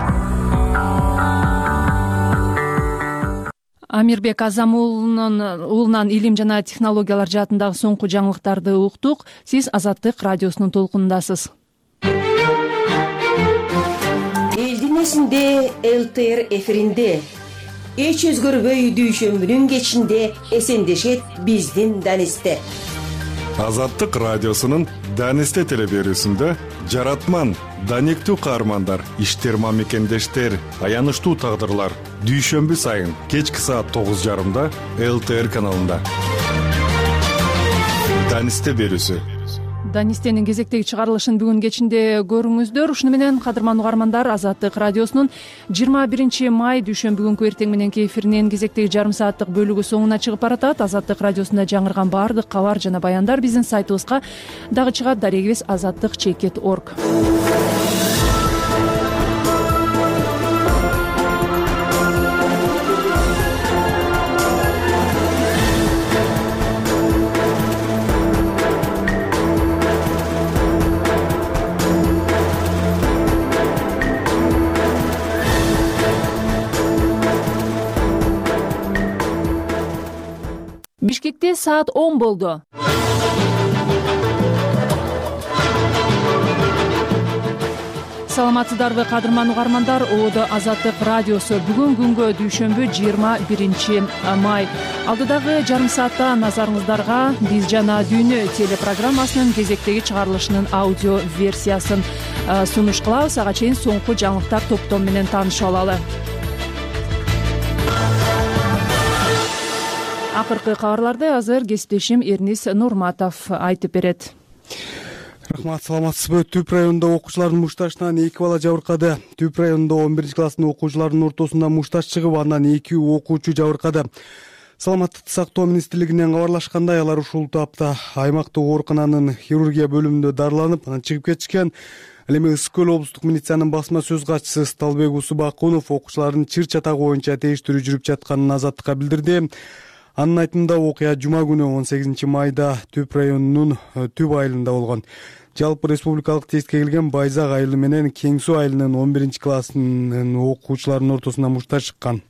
Амирбек Азам уулунан илим жана технологиялар жаатындагы соңку жаңылыктарды уктук. Сиз Азаттык радиосунун толкунундасыз. Элдин эсинде ЛТР эфиринде эч өзгөрбөй дүйшөмбүнүн кечинде эсендешет биздин Данисте. Азаттык радиосунун Данисте телеберүүсүндө жаратман, даниктүү каармандар, иштерма мекендештер, аянычтуу тагдырлар дүйшөмбү сайын кечки саат 9:30 ЛТР каналында. Данисте берүүсү. Данистенин кезектеги чыгарылышын бүгүн кечинде көрүңүздөр. Ушуну менен кадырман угармандар, Азаттык радиосунун 21 май дүйшөмбү күнкү эртең мененки эфиринин кезектеги жарым сааттык бөлүгү соңуна чыгып баратат. Азаттык радиосунда жаңырган баардык кабар жана баяндар биздин сайтыбызга дагы чыгат. Дарегибиз azаттык.org. Бишкекте саат 10 болду. Саламатсыздарбы кадырман угармандар, ободо Азаттык радиосу. Бүгүн күнгө дүйшөмбү 21 май. Алдыдагы жарым саатта назарыңыздарга Биз жана дүйнө телепрограммасынын кезектеги чыгарылышынын аудио версиясын сунуш кылабыз. Ага чейин соңку жаңылыктар топтом менен таанышып алалы. Акыркы кабарларды азыр кесиптешим Эрнис Нурматов айтып берет. Рахмат, саламатсызбы? Түп районунда окуучулардын мушташынан 2 бала жабыркады. Түп районунда 11 класстын окуучуларынын ортосунда мушташ чыгып, андан 2 окуучу жабыркады. Саламаттыкты сактоо министрлигинен кабарлашкандай, алар ушул тапта аймактык оорукананын хирургия бөлүмүндө дарыланып, анан чыгып кетишкен. Ал эми Ысык көл облустук милициянын басма сөз катчысы Сталбек Усубакунов окуучулардын чыр чатагы боюнча териштирүү жүрүп жатканын Азаттыкка билдирди. Анын айтымында окуя жума күнү 18 майда Түп районунун Түп айылында болгон. Жалпы республикалык тестке келген Байзак айылы менен Кең суу айылынын 11 класснын окуучуларынын ортосунда мушташ чыккан.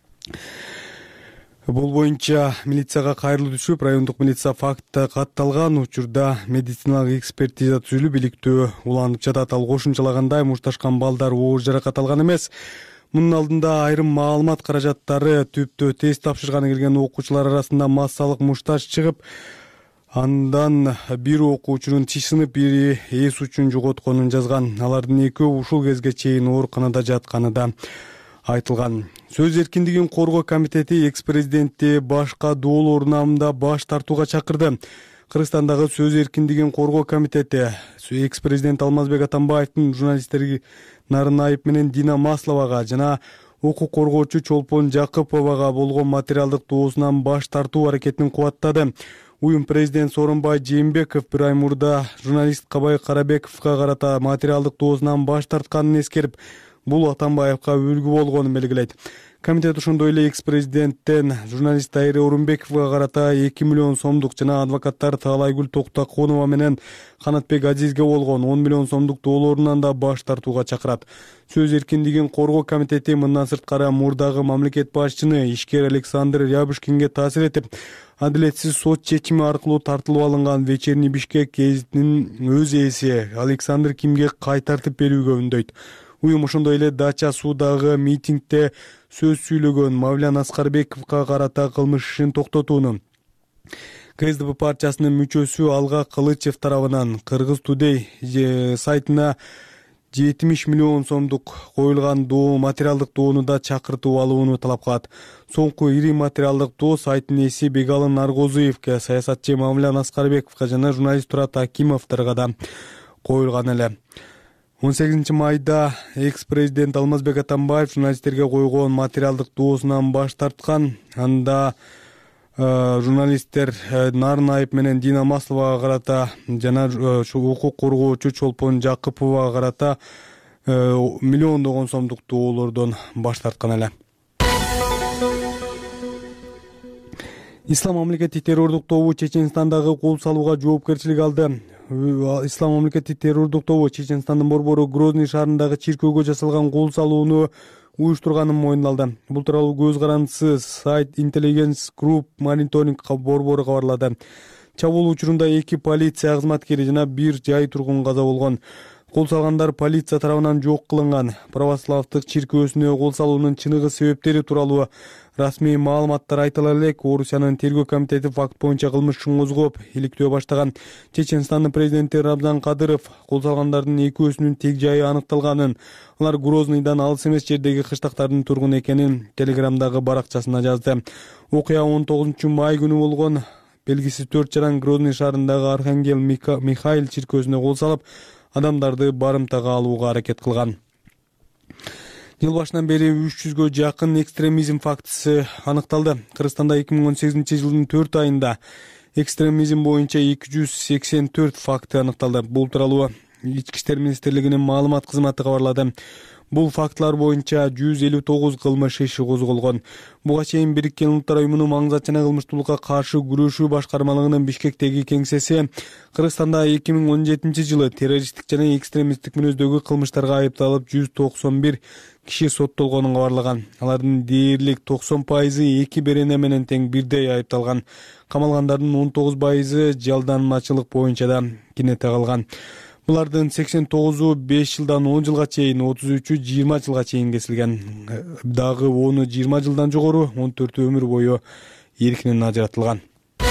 Бул боюнча милицияга кайрылуу түшүп, райондук милиция фактта катталган учурда медициналык экспертиза түзүлүп, иликтөө уланып жатат. Ал кошумчалагандай, мушташкан балдар оор жаракат алган эмес. Мунун алдында айрым маалымат каражаттары түптө тест тапшырганы келген окуучулар арасында массалык мушташ чыгып, андан бир окуучунун тиш сынып, бири эс учун жоготконун жазган. Алардын экөө ушул кезге чейин ооруканада жатканы да айтылган. Сөз эркиндигин коргоо комитети экс-президентти башка доолор намында баш тартууга чакырды. Кыргызстандагы сөз эркиндигин коргоо комитети экс-президент Алмазбек Атамбаевдин журналисттерге Нарынаев менен Дина Масловага жана укук коргоочу Чолпон Жакыповага болгон материалдык доосунан баш тартуу аракетин кубаттады. Уюм президент Сооронбай Жээнбеков бир ай мурда журналист Кабай Карабековго карата материалдык доосунан баш тартканын эскерип, бул Атамбаевга үлгү болгонун белгилейт. Комитет ошондой эле экс-президенттен журналист Айры Орунбековго карата 2 миллион сомдук жана адвокаттар Таалайгүл Токтоконова менен Канатбек Азизге болгон 10 миллион сомдук доолорунан да баш тартууга чакырат. Сөз эркиндигин коргоо комитети мындан сырткары мурдагы мамлекет башчыны ишкер Александр Рябушкинге таасир этип, адилетсиз сот чечими аркылуу тартылып алынган Вечерний Бишкек гезитинин өз ээси Александр Кимге кайтартып берүүгө үндөйт. Уюм ошондой эле Дача суудагы митингде сөз сүйлөгөн Мавлян Аскарбековго карата кылмыш ишин токтотууну, КСДП партиясынын мүчөсү Алга Кылычев тарабынан Кыргыз Today сайтына 70 миллион сомдук коюлган доо материалдык доону да чакыртып алууну талап кылат. Соңку ири материалдык доо сайттын ээси Бегалы Наргозуевке, саясатчы Мавлян Аскарбековго жана журналист Турат Акимовторго да коюлган эле. 18 майда экс-президент Алмазбек Атамбаев журналисттерге койгон материалдык доосунан баш тарткан. Анда журналисттер Нарынаев менен Дина Масловага карата жана укук коргоочу Чолпон Жакыповага карата миллиондогон сомдук доолордон баш тарткан эле. Ислам мамлекеттик террордук тобу Чеченстандагы кол салууга жоопкерчилик алды. Ислам мамлекеттик террордук тобу Чеченстандын борбору Грозный шаарындагы чиркөөгө жасалган кол салууну уюштурганын мойнуна алды. Бул тууралуу көз карандысы сайт Intelligence Group Monitoring борбору кабарлады. Чабуул учурунда 2 полиция кызматкери жана 1 жай тургун каза болгон. Кол салгандар полиция тарабынан жок кылынган. Православдык чиркөөсүнө кол салуунун чыныгы себептери тууралуу расмий маалыматтар айтыла элек. Орусиянын тергөө комитети факт боюнча кылмыш ишин козгоп, иликтөө баштаган. Чеченстандын президенти Рамзан Кадыров кол салгандардын экөөсүнүн тег жайы аныкталганын, алар Грозныйдан алыс эмес жердеги кыштактардын тургуну экенин Телеграмдагы баракчасына жазды. Окуя 19 май күнү болгон. белгисиз 4 жаран Грозный шаарындагы Архангел Михаил чиркөөсүнө кол салып, адамдарды барымтага алууга аракет кылган. Жыл башынан бери 300гө жакын экстремизм фактысы аныкталды. Кыргызстанда 2018-жылдын 4 айында экстремизм боюнча 284 факты аныкталды. Бул тууралуу Ички иштер министрлигинин маалымат кызматы кабарлады. Бул фактылар боюнча 159 кылмыш иши козголгон. Буга чейин Бириккен Улуттар Уюмунун маңызат жана кылмыштуулукка каршы күрөшүү башкармалыгынын Бишкектеги кеңсеси Кыргызстанда 2017-жылы террористтик жана экстремисттик мүнөздөгү кылмыштарга айыпталып 191 киши соттолгонун кабарлаган. Алардын дээрлик 90% эки берене менен тең бирдей айыпталган. Камалгандардын 19% жалданмачылык боюнча да кинете калган. Булардын 89-у 5 жылдан 10 жылга чейин, 33-ü 20 жылга чейин кесилген. Дагы 10-у 20 жылдан жогору, 14-ü өмүр бою эркинен ажыратылган.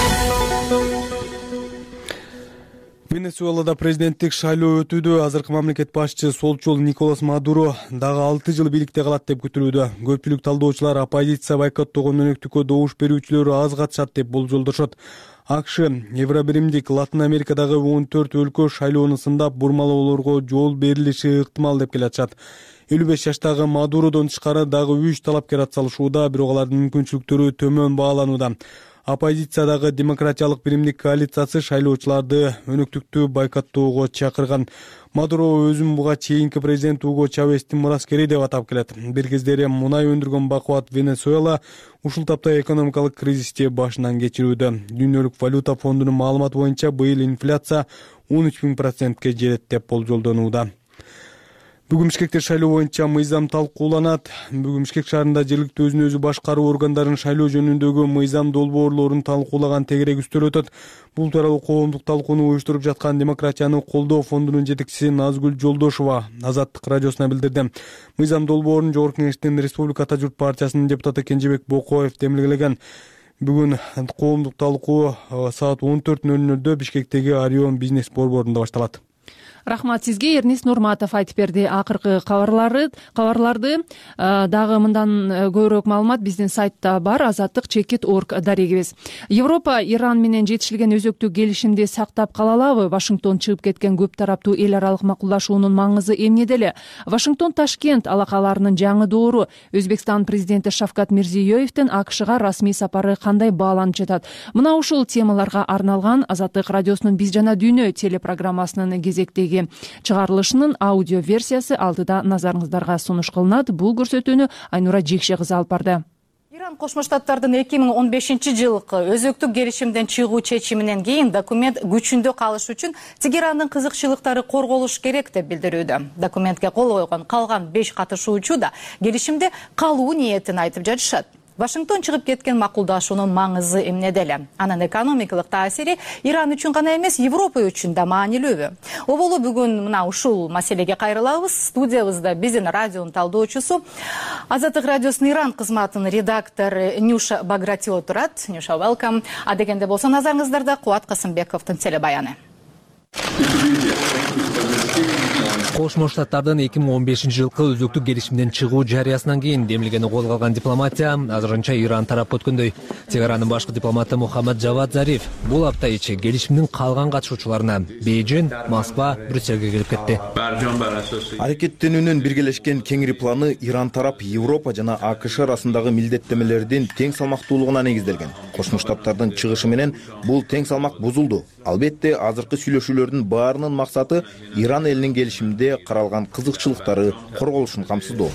Венесуэлада президенттик шайлоо өтүүдө. Азыркы мамлекет башчы солчул Николас Мадуро дагы 6 жыл бийликте калат деп күтүлүүдө. Көпчүлүк талдоочулар оппозиция бойкоттогон өнөктүккө добуш берүүчүлөр аз катышат деп болжолдошот. АКШ Евробиримдик Латын Америкадагы 14 өлкө шайлоону сындап, бурмалоолорго жол берилиши ыктымал деп келатышат. 55 жаштагы Мадуродон тышкары дагы 3 талапкер атсалышууда, бирок алардын мүмкүнчүлүктөрү төмөн бааланууда. Оппозициядагы демократиялык биримдик коалициясы шайлоочуларды өнөктүктү бойкоттоого чакырган. Мадуро өзүн буга чейинки президент Уго Чавестин мураскери деп атап келет. Бир кездери мунай өндүргөн бакубат Венесуэла ушул тапта экономикалык кризисти башынан кечирүүдө. Дүйнөлүк валюта фондунун маалыматы боюнча быйыл инфляция 13.000%ке жетет деп болжолдонууда. Бүгүн Бишкекте шайлоо боюнча мыйзам талкууланат. Бүгүн Бишкек шаарында жергиликтүү өзүн өзү башкаруу органдарын шайлоо жөнүндөгү мыйзам долбоорлорун талкуулаган тегерек үстөл өтөт. Бул тууралуу коомдук талкууну уюштуруп жаткан Демократияны колдоо фондунун жетекчиси Назгүл Жолдошова Азаттык радиосуна билдирди. Мыйзам долбоорун Жогорку Кеңештин Республиката журт партиясынын депутаты Кенжебек Бокоев демилгелеген. Бүгүн коомдук талкуу саат 14:00 Бишкектеги Орион бизнес борборунда башталат. Рахмат сизге. Эрнис Нурматов айтып берди. Акыркы кабарларды дагы мындан көбүрөөк маалымат биздин сайтта бар, azаттык.org дарегибиз. Европа Иран менен жетишилген өзөктүк келишимди сактап кала алабы? Вашингтон чыгып кеткен көп тараптуу эл аралык макулдашуунун маңызы эмнеде эле? Вашингтон Ташкент алакаларынын жаңы доору. Өзбекстан президенти Шавкат Мирзиёевдин АКШга расмий сапары кандай бааланып жатат? Мына ушул темаларга арналган Азаттык радиосунун Биз жана дүйнө телепрограммасынын кезектеги чыгарылышынын аудио версиясы алдыда назарыңыздарга сунуш кылынат. Бул көрсөтүүнү Айнура Жекше кызы алып барды. Иран Кошмо Штаттардын 2015-жылкы өзөктүк келишимден чыгуу чечиминен кийин документ күчүндө калыш үчүн Тегерандын кызыкчылыктары корголуш керек деп билдирүүдө. Документке кол койгон калган 5 катышуучу да келишимде калуу ниетин айтып жатышат. Вашингтон чыгып кеткен макулдашуунун маңызы эмнеде эле? Анын экономикалык таасири Иран үчүн гана эмес, Европа үчүн да маанилүүбү? Оболу бүгүн мына ушул маселеге кайрылабыз. Студиябызда биздин радионун талдоочусу, Азаттык радиосунун Иран кызматынын редактору Нюша Багратио турат. Нюша, welcome. А дегенде болсо назарыңыздарда Кубат Касымбековдун телебаяны. Кошмо Штаттардын 2015-жылкы өзөктүк келишимден чыгуу жарыясынан кийин демилгени колго алган дипломатия азырынча Иран тарап өткөндөй. Тегеранын башкы дипломаты Мухаммад Джавад Зариф бул апта ичи келишимдин калган катышуучуларына Бейжин, Москва, Брюссельге келип кетти. Аракеттенүүнүн биргелешкен кеңири планы Иран тарап Европа жана АКШ арасындагы милдеттемелердин тең салмактуулугуна негизделген. Кошмо Штаттардын чыгышы менен бул тең салмак бузулду. Албетте, азыркы сүйлөшүүлөрдүн баарынын максаты Иран элинин келишимде каралган кызыкчылыктары корголушун камсыздоо.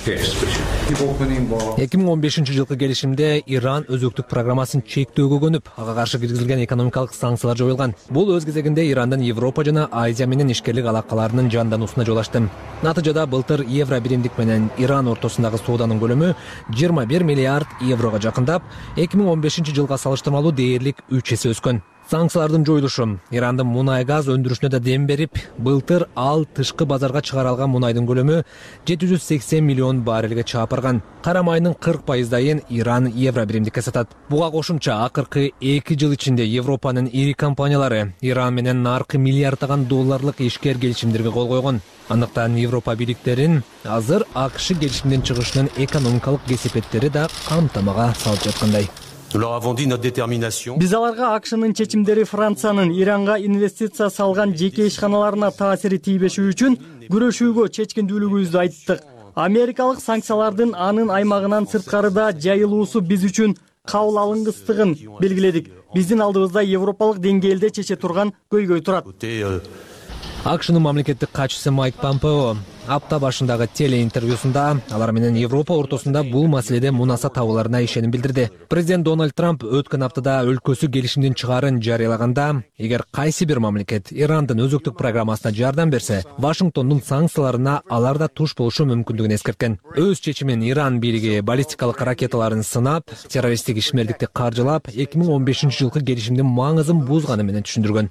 2015-жылкы келишимде Иран өзөктүк программасын чектөөгө көнүп, ага каршы киргизилген экономикалык санкциялар жоюлган. Бул өз кезегинде Ирандын Европа жана Азия менен ишкерлик алакаларынын жандануусуна жол ачты. Натыйжада былтыр евро биримдик менен Иран ортосундагы сооданын көлөмү 21 миллиард еврого жакындап, 2015-жылга салыштырмалуу дээрлик 3 эсе өскөн. Санкциялардын жоюлушу Ирандын мунай газ өндүрүшүнө да дем берип, былтыр ал тышкы базарга чыгарылган мунайдын көлөмү 780 миллион баррелге чаап барган. Кара майнын 40%-ын Иран евро биримдикке сатат. Буга кошумча акыркы 2 жыл ичинде Европанын ири компаниялары Иран менен наркы миллиарддаган долларлык ишкер келишимдерге кол койгон. Андыктан Европа бийликтерин азыр АКШ келишимден чыгышынын экономикалык кесепеттери да камтамага салып жаткандай. Биз аларга АКШнын чечимдери Франциянын Иранга инвестиция салган жеке ишканаларына таасири тийбеши үчүн күрөшүүгө чечкиндүүлүгүбүздү айттык. Америкалык санкциялардын анын аймагынан сырткарыда жайылуусу биз үчүн кабыл алынгыстыгын белгиледик. Биздин алдыбызда европалык деңгээлде чече турган көйгөй турат. АКШнын мамлекеттик катчысы Майк Помпео апта башындагы телеинтервьюсунда алар менен Европа ортосунда бул маселеде мунаса табууларына ишеним билдирди. Президент Дональд Трамп өткөн аптада өлкөсү келишимдин чыгаарын жарыялаганда, эгер кайсы бир мамлекет Ирандын өзөктүк программасына жардам берсе, Вашингтондун санкцияларына алар да туш болушу мүмкүндүгүн эскерткен. Өз чечимин Иран бийлиги баллистикалык ракеталарын сынап, террористтик ишмердикти каржылап, 2015-жылкы келишимдин маңызын бузганы менен түшүндүргөн.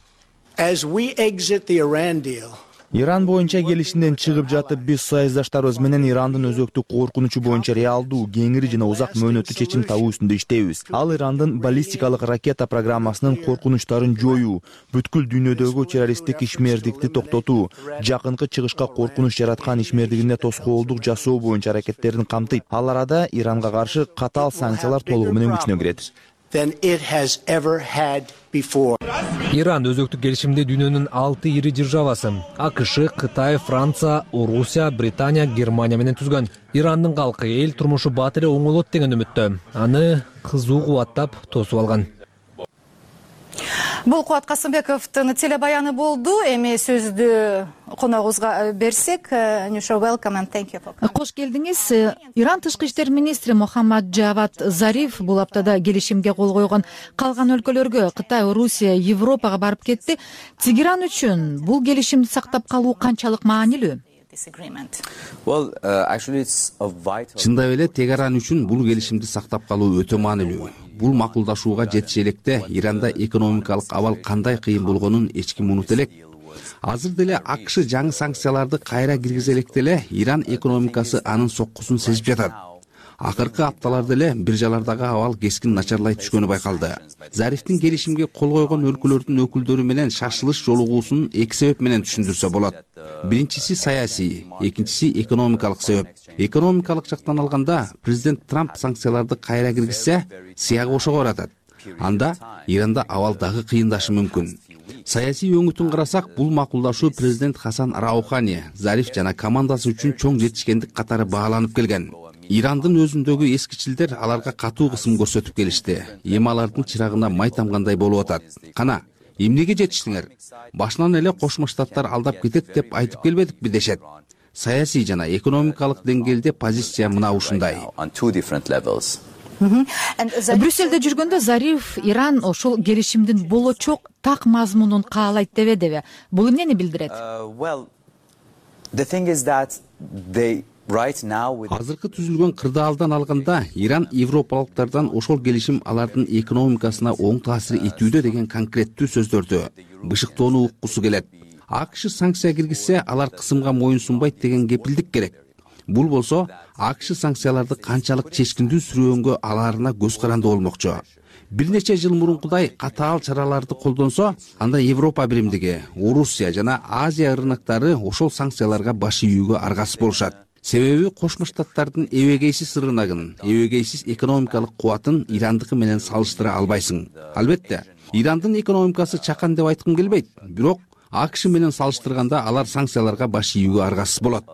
Иран боюнча келишимден чыгып жатып, биз союздаштарыбыз менен Ирандын өзөктүк коркунучу боюнча реалдуу, кеңири жана узак мөөнөттүү чечим табуу үстүндө иштейбиз. Ал Ирандын баллистикалык ракета программасынын коркунучтарын жоюу, бүткүл дүйнөдөгү террористтик ишмердикти токтотуу, жакынкы чыгышка коркунуч жараткан ишмердигине тоскоолдук жасоо боюнча аракеттерин камтыйт. Ал арада Иранга каршы катаал санкциялар толугу менен күчүнө кирет. Иран өзөктүк келишимди дүйнөнүн 6 ири державасы АКШ, Кытай, Франция, Орусия, Британия, Германия менен түзгөн. Ирандын калкы эл турмушу бат эле оңолот деген үмүттө. Аны кызуу кубаттап тосуп алган. Бул Кубат Касымбековдун телебаяны болду. Эми сөздү коногубузга берсек, Нюша, welcome and thank you. Кош келдиңиз. Иран тышкы иштер министри Мохаммад Джавад Зариф бул аптада келишимге кол койгон калган өлкөлөргө, Кытай, Орусия, Европага барып кетти. Тегеран үчүн бул келишимди сактап калуу канчалык маанилүү? Чындап эле Тегеран үчүн бул келишимди сактап калуу өтө маанилүү. Бул макулдашууга жетише электе Иранда экономикалык абал кандай кыйын болгонун эч ким унута элек. Азыр деле АКШ жаңы санкцияларды кайра киргизе электе эле Иран экономикасы анын соккусун сезип жатат. Акыркы апталарда эле биржалардагы абал кескин начарлай түшкөнү байкалды. Зарифтин келишимге кол койгон өлкөлөрдүн өкүлдөрү менен шашылыш жолугуусун эки себеп менен түшүндүрсө болот. Биринчиси саясий, экинчиси экономикалык себеп. Экономикалык жактан алганда, президент Трамп санкцияларды кайра киргизсе, сыягы ошого баратат. Анда Иранда абал дагы кыйындашы мүмкүн. Саясий өңүтүн карасак, бул макулдашуу президент Хасан Раухани, Зариф жана командасы үчүн чоң жетишкендик катары бааланып келген. Ирандын өзүндөгү эскичилдер аларга катуу кысым көрсөтүп келишти. Эми алардын чырагына май тамгандай болуп атат. Кана, эмнеге жетиштиңер? Башынан эле Кошмо Штаттар алдап кетет деп айтып келбедикпи дешет. Саясий жана экономикалык деңгээлде позиция мына ушундай. Брюссельде жүргөндө Зариф Иран ошол келишимдин болочок так мазмунун каалайт дебедиби? Бул эмнени билдирет? Азыркы түзүлгөн кырдаалдан алганда, Иран европалыктардан ошол келишим алардын экономикасына оң таасир этүүдө деген конкреттүү сөздөрдү бышыктоону уккусу келет. АКШ санкция киргизсе, алар кысымга моюн сунбайт деген кепилдик керек. Бул болсо, АКШ санкцияларды канчалык чечкиндүү сүрөөнгө аларына көз каранды болмокчу. Бир нече жыл мурункудай катаал чараларды колдонсо, анда Европа биримдиги, Орусия жана Азия рыноктары ошол санкцияларга баш ийүүгө аргасыз болушат. Себеби Кошмо Штаттардын эбегейсиз рыногун, эбегейсиз экономикалык кубатын Ирандыкы менен салыштыра албайсың. Албетте, Ирандын экономикасы чакан деп айткым келбейт, бирок АКШ менен салыштырганда алар санкцияларга баш ийүүгө аргасыз болот.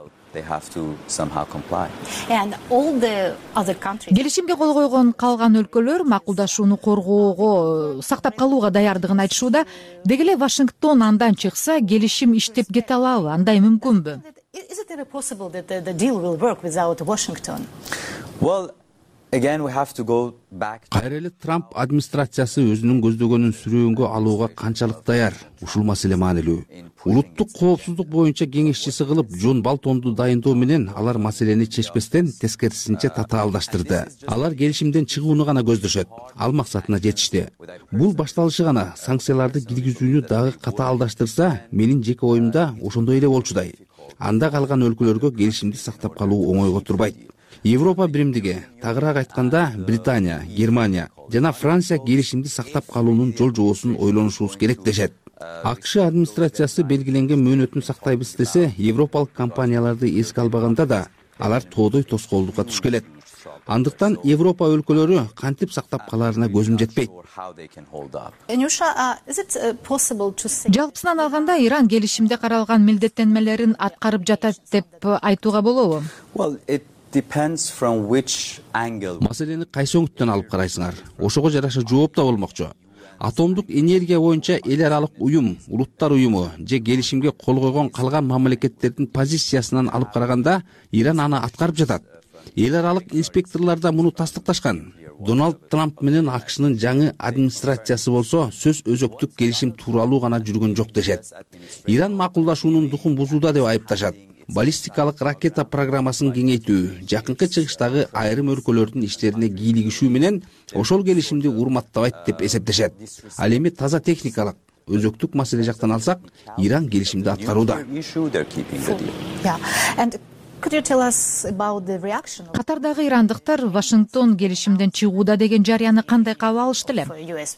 Келишимге кол койгон калган өлкөлөр макулдашууну коргоого, сактап калууга даярдыгын айтышууда. Деги эле Вашингтон андан чыкса, келишим иштеп кете алабы? Андай мүмкүнбү? Кайра эле Трамп администрациясы өзүнүн көздөгөнүн сүрөөнгө алууга канчалык даяр? Ушул маселе маанилүү. Улуттук коопсуздук боюнча кеңешчиси кылып Джон Балтонду дайындоо менен алар маселени чечпестен тескерисинче татаалдаштырды. Алар келишимден чыгууну гана көздөшөт. Ал максатына жетишти. Бул башталышы гана. Санкцияларды киргизүүнү дагы катаалдаштырса, менин жеке оюмда ошондой эле болчудай. Анда калган өлкөлөргө келишимди сактап калуу оңойго турбайт. Европа биримдиги, тагыраак айтканда Британия, Германия жана Франция келишимди сактап калуунун жол жобосун ойлонушубуз керек дешет. АКШ администрациясы белгиленген мөөнөтүн сактайбыз десе, европалык компанияларды эске албаганда да алар тоодой тоскоолдукка туш келет. андыктан Европа өлкөлөрү кантип сактап калаарына көзүм жетпейт. Жалпысынан алганда Иран келишимде каралган милдеттенмелерин аткарып жатат деп айтууга болобу? Маселени кайсы өңүттөн алып карайсыңар? Ошого жараша жооп да болмокчу. Атомдук энергия боюнча эл аралык уюм, улуттар уюму же келишимге кол койгон калган мамлекеттердин позициясынан алып караганда Иран аны аткарып жатат. Эл аралык инспекторлор да муну тастыкташкан. Дональд Трамп менен АКШнын жаңы администрациясы болсо сөз өзөктүк келишим тууралуу гана жүргөн жок дешет. Иран макулдашуунун духун бузууда деп айыпташат. Баллистикалык ракета программасын кеңейтүү, жакынкы чыгыштагы айрым өлкөлөрдүн иштерине кийлигишүү менен ошол келишимди урматтабайт деп эсептешет. Ал эми таза техникалык, өзөктүк маселе жактан алсак, Иран келишимди аткарууда. Катардагы ирандыктар Вашингтон келишимден чыгууда деген жарыяны кандай кабыл алышты эле?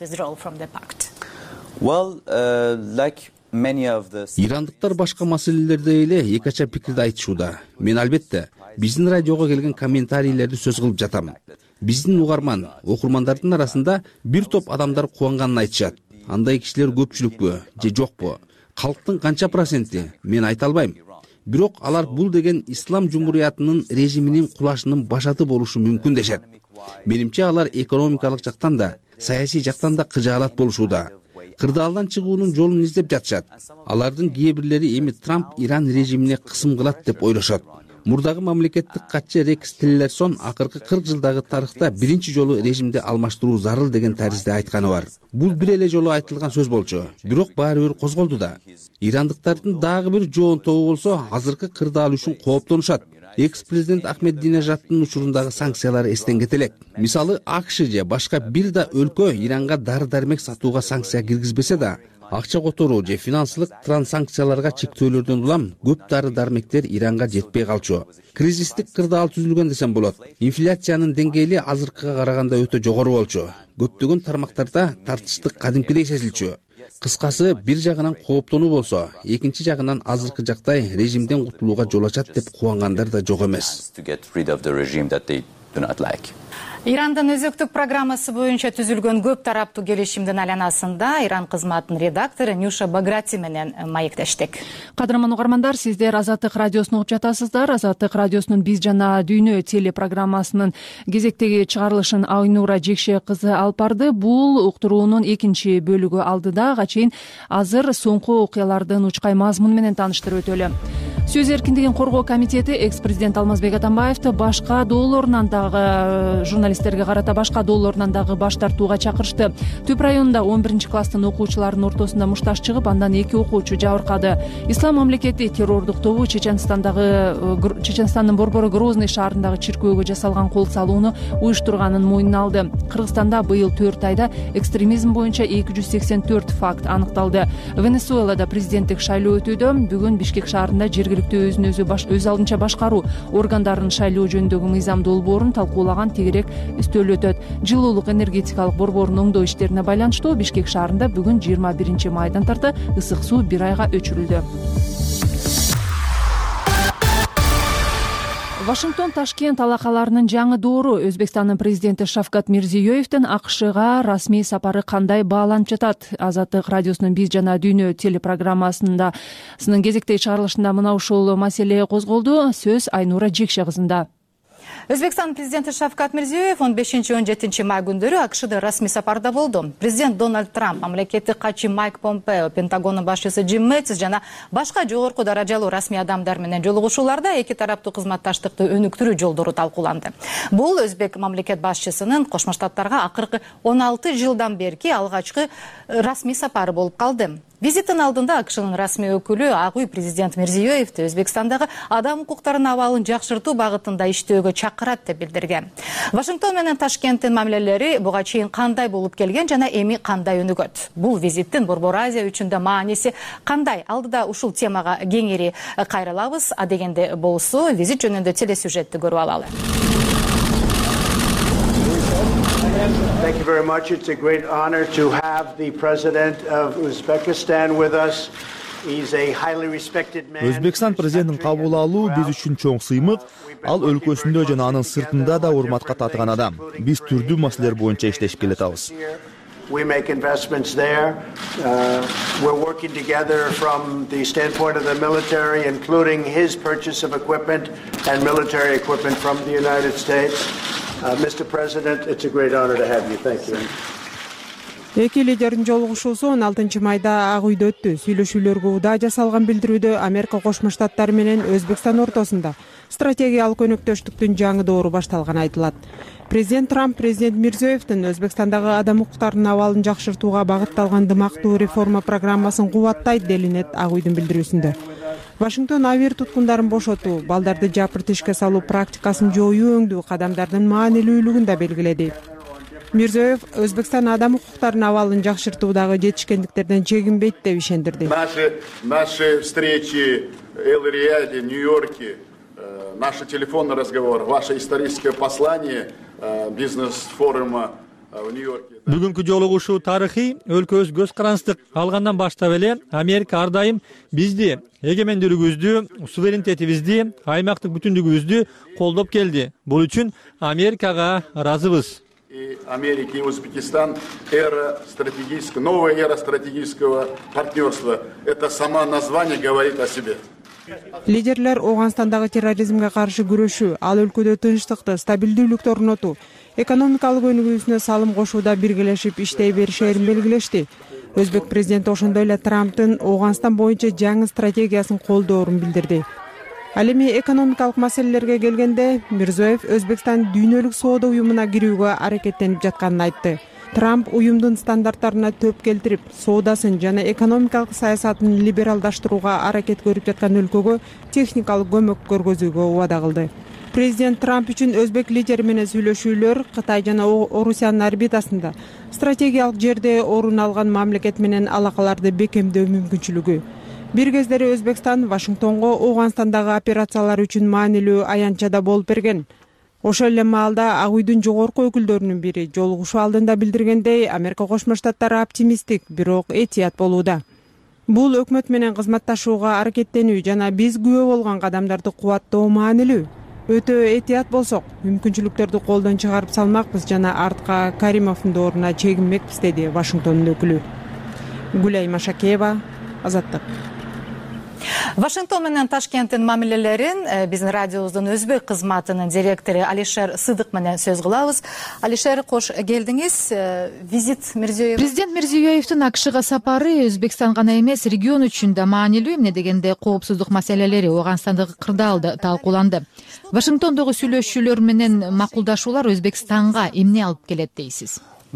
Ирандыктар башка маселелерде эле эки ача пикирди айтышууда. Мен албетте биздин радиого келген комментарийлерди сөз кылып жатам. Биздин угарман, окурмандардын арасында бир топ адамдар кубанганын айтышат. Андай кишилер көпчүлүкпү же жокпу? Калктын канча проценти? Мен айта албайм. Бирок алар бул деген ислам жумуриятынын режиминин кулашынын башаты болушу мүмкүн дешет. Менимче алар экономикалык жактан да, саясий жактан да кыжаалат болушууда. Кырдаалдан чыгуунун жолун издеп жатышат. Алардын кээ бирлери эми Трамп Иран режимине кысым кылат деп ойлошот. Мурдагы мамлекеттик катчы Рекс Тиллерсон акыркы 40 жылдагы тарыхта биринчи жолу режимди алмаштыруу зарыл деген таризде айтканы бар. Бул бир эле жолу айтылган сөз болчу, бирок баары бир козголду да. Ирандыктардын дагы бир жоон тобу болсо азыркы кырдаал үчүн кооптонушат. Экс-президент Ахмединежадтын учурундагы санкциялар эстен кете элек. Мисалы, АКШ же башка бир да өлкө Иранга дары-дармек сатууга санкция киргизбесе да, акча которуу же финансылык транзакцияларга чектөөлөрдөн улам көп дары-дармектер Иранга жетпей калчу. Кризистик кырдаал түзүлгөн десем болот. Инфляциянын деңгээли азыркыга караганда өтө жогору болчу. Көптөгөн тармактарда тартыштык кадимкидей сезилчү. Кыскасы, бир жагынан кооптонуу болсо, экинчи жагынан азыркы жактай режимден кутулууга жол ачат деп кубангандар да жок эмес. Ирандын өзөктүк программасы боюнча түзүлгөн көп тараптуу келишимдин айланасында Иран кызматынын редактору Нюша Баграти менен маектештик. Кадырман угармандар, сиздер Азаттык радиосун угуп жатасыздар. Азаттык радиосунун Биз жана Дүйнө телепрограммасынын кезектеги чыгарылышын Айнура Жекше кызы алып барды. Бул уктуруунун экинчи бөлүгү алдыда чейин азыр соңку окуялардын учкай мазмуну менен тааныштырып өтөлү. Сөз эркиндигин коргоо комитети экс-президент Алмазбек Атамбаевди башка доолорунан дагы журналисттерге карата башка доолорунан дагы баш тартууга чакырышты. Түп районунда 11-класстын окуучуларынын ортосунда мушташ чыгып, андан 2 окуучу жабыркады. Ислам мамлекети террордук тобу Чеченстандын борбору Грозный шаарындагы чиркөөгө жасалган кол салууну уюштурганын мойнуна алды. Кыргызстанда быйыл 4 айда экстремизм боюнча 284 факт аныкталды. Венесуэлада президенттик шайлоо өтүүдө. Бүгүн Бишкек шаарында жергиликтүү өз алдынча башкаруу органдарынын шайлоо жөнүндөгү мыйзам долбоорун талкуулаган тегерек үстөлү өтөт. Жылуулук энергетикалык борборунун оңдоо иштерине байланыштуу Бишкек шаарында бүгүн 21 майдан тарты ысык суу 1 айга өчүрүлдү. Вашингтон Ташкент алакаларынын жаңы доору Өзбекстандын президенти Шавкат Мирзиёевдин АКШга расмий сапары кандай бааланып жатат? Азаттык радиосунун Биз жана Дүйнө телепрограммасынын кезектеги чыгарылышында мына ушул маселе козголду. Сөз Айнура Жекше кызында. Өзбекстан президенти Шавкат Мирзиёев 15-17 май күндөрү АКШда расмий сапарда болду. Президент Дональд Трамп, мамлекеттик катчы Майк Помпео, Пентагонун башчысы Джим Мэттис жана башка жогорку даражалуу расмий адамдар менен жолугушууларда эки тараптуу кызматташтыкты өнүктүрүү жолдору талкууланды. Бул өзбек мамлекет башчысынын Кошмо Штаттарга акыркы 16 жылдан берки алгачкы расмий сапары болуп калды. Визиттин алдында АКШнын расмий өкүлү Ак үй президент Мирзиёевди Өзбекстандагы адам укуктарынын абалын жакшыртуу багытында иштөөгө чакырат деп билдирген. Вашингтон менен Ташкенттин мамилелери буга чейин кандай болуп келген жана эми кандай өнүгөт? Бул визиттин Борбор Азия үчүн да мааниси кандай? Алдыда ушул темага кеңири кайрылабыз. А дегенде болсо, визит жөнүндө телесюжетти көрүп алалы. Thank you very much. It's a great honor to have the President of Uzbekistan with us. Өзбекстан президентин кабыл алуу биз үчүн чоң сыймык. Ал өлкөсүндө жана анын сыртында да урматка татыган адам. Биз түрдүү маселелер боюнча иштешип келатабыз. We make investments there. We're working together from the standpoint of the military, including his purchase of equipment and military equipment from the United States. Mr. President, it's a great honor to have you. Thank you. Эки лидердин жолугушуусу 16-майда Ак үйдө өттү. Сүйлөшүүлөргө удаа жасалган билдирүүдө Америка Кошмо Штаттары менен Өзбекстан ортосунда стратегиялык өнөктөштүктүн жаңы доору башталганы айтылат. Президент Трамп президент Мирзиёевдин Өзбекстандагы адам укуктарынын абалын жакшыртууга багытталган дымактуу реформа программасын кубаттайт делинет Ак үйдүн билдирүүсүндө. Вашингтон авир туткундарын бошотуу, балдарды жапырт ишке салуу практикасын жоюу өңдүү кадамдардын маанилүүлүгүн да белгиледи. Мирзиёев Өзбекстан адам укуктарынын абалын жакшыртуудагы жетишкендиктерден чегинбейт деп ишендирди. Наши встречи в Эл-Рияде, Нью-Йорке, наш телефонный разговор, ваше историческое послание бизнес-форума в Нью-Йорке. Бүгүнкү жолугушуу тарыхый, өлкөбүз көз карандык алгандан баштап эле Америка ар дайым бизди, эгемендүүлүгүбүздү, суверенитетибизди, аймактык бүтүндүгүбүздү колдоп келди. Бул үчүн Америкага ыраазыбыз. И Америка и Узбекистан новая эра стратегического партнерства. Это само название говорит о себе. Лидерлер Ооганстандагы терроризмге каршы күрөшүү, ал өлкөдө тынчтыкты, стабилдүүлүктү орнотуу, экономикалык өнүгүүсүнө салым кошууда биргелешип иштей беришерин белгилешти. Өзбек президенти ошондой эле Трамптын Ооганстан боюнча жаңы стратегиясын колдоорун билдирди. Ал эми экономикалык маселелерге келгенде Мирзиёев Өзбекстан дүйнөлүк соода уюмуна кирүүгө аракеттенип жатканын айтты. Трамп уюмдун стандарттарына төп келтирип, соодасын жана экономикалык саясатын либералдаштырууга аракет көрүп жаткан өлкөгө техникалык көмөк көргөзүүгө убада кылды. Президент Трамп үчүн өзбек лидери менен сүйлөшүүлөр Кытай жана Орусиянын орбитасында стратегиялык жерде орун алган мамлекет менен алакаларды бекемдөө мүмкүнчүлүгү. Бир кездери Өзбекстан Вашингтонго Ооганстандагы операциялар үчүн маанилүү аянтчада болуп берген. Ошол эле маалда Ак үйдүн жогорку өкүлдөрүнүн бири жолугушуу алдында билдиргендей, Америка Кошмо Штаттары оптимисттик, бирок этият болууда. Бул өкмөт менен кызматташууга аракеттенүү жана биз күбө болгон кадамдарды кубаттоо маанилүү. Өтө этият болсок, мүмкүнчүлүктөрдү колдон чыгарып салмакпыз жана артка Каримовдун дооруна чегинмекпиз, деди Вашингтондун өкүлү. Гүлай Машакеева, Азаттык. Вашингтон менен Ташкенттин мамилелерин биздин радиобуздун өзбек кызматынын директору Алишер Сыдык менен сөз кылабыз. Алишер, кош келдиңиз. Визит Мирзиёев. Президент Мирзиёевдин АКШга сапары Өзбекстан гана эмес, регион үчүн да маанилүү. Эмне дегенде коопсуздук маселелери Ооганстандагы кырдаалда талкууланды. Вашингтондогу сүйлөшүүлөр менен макулдашуулар Өзбекстанга эмне алып келет дейсиз?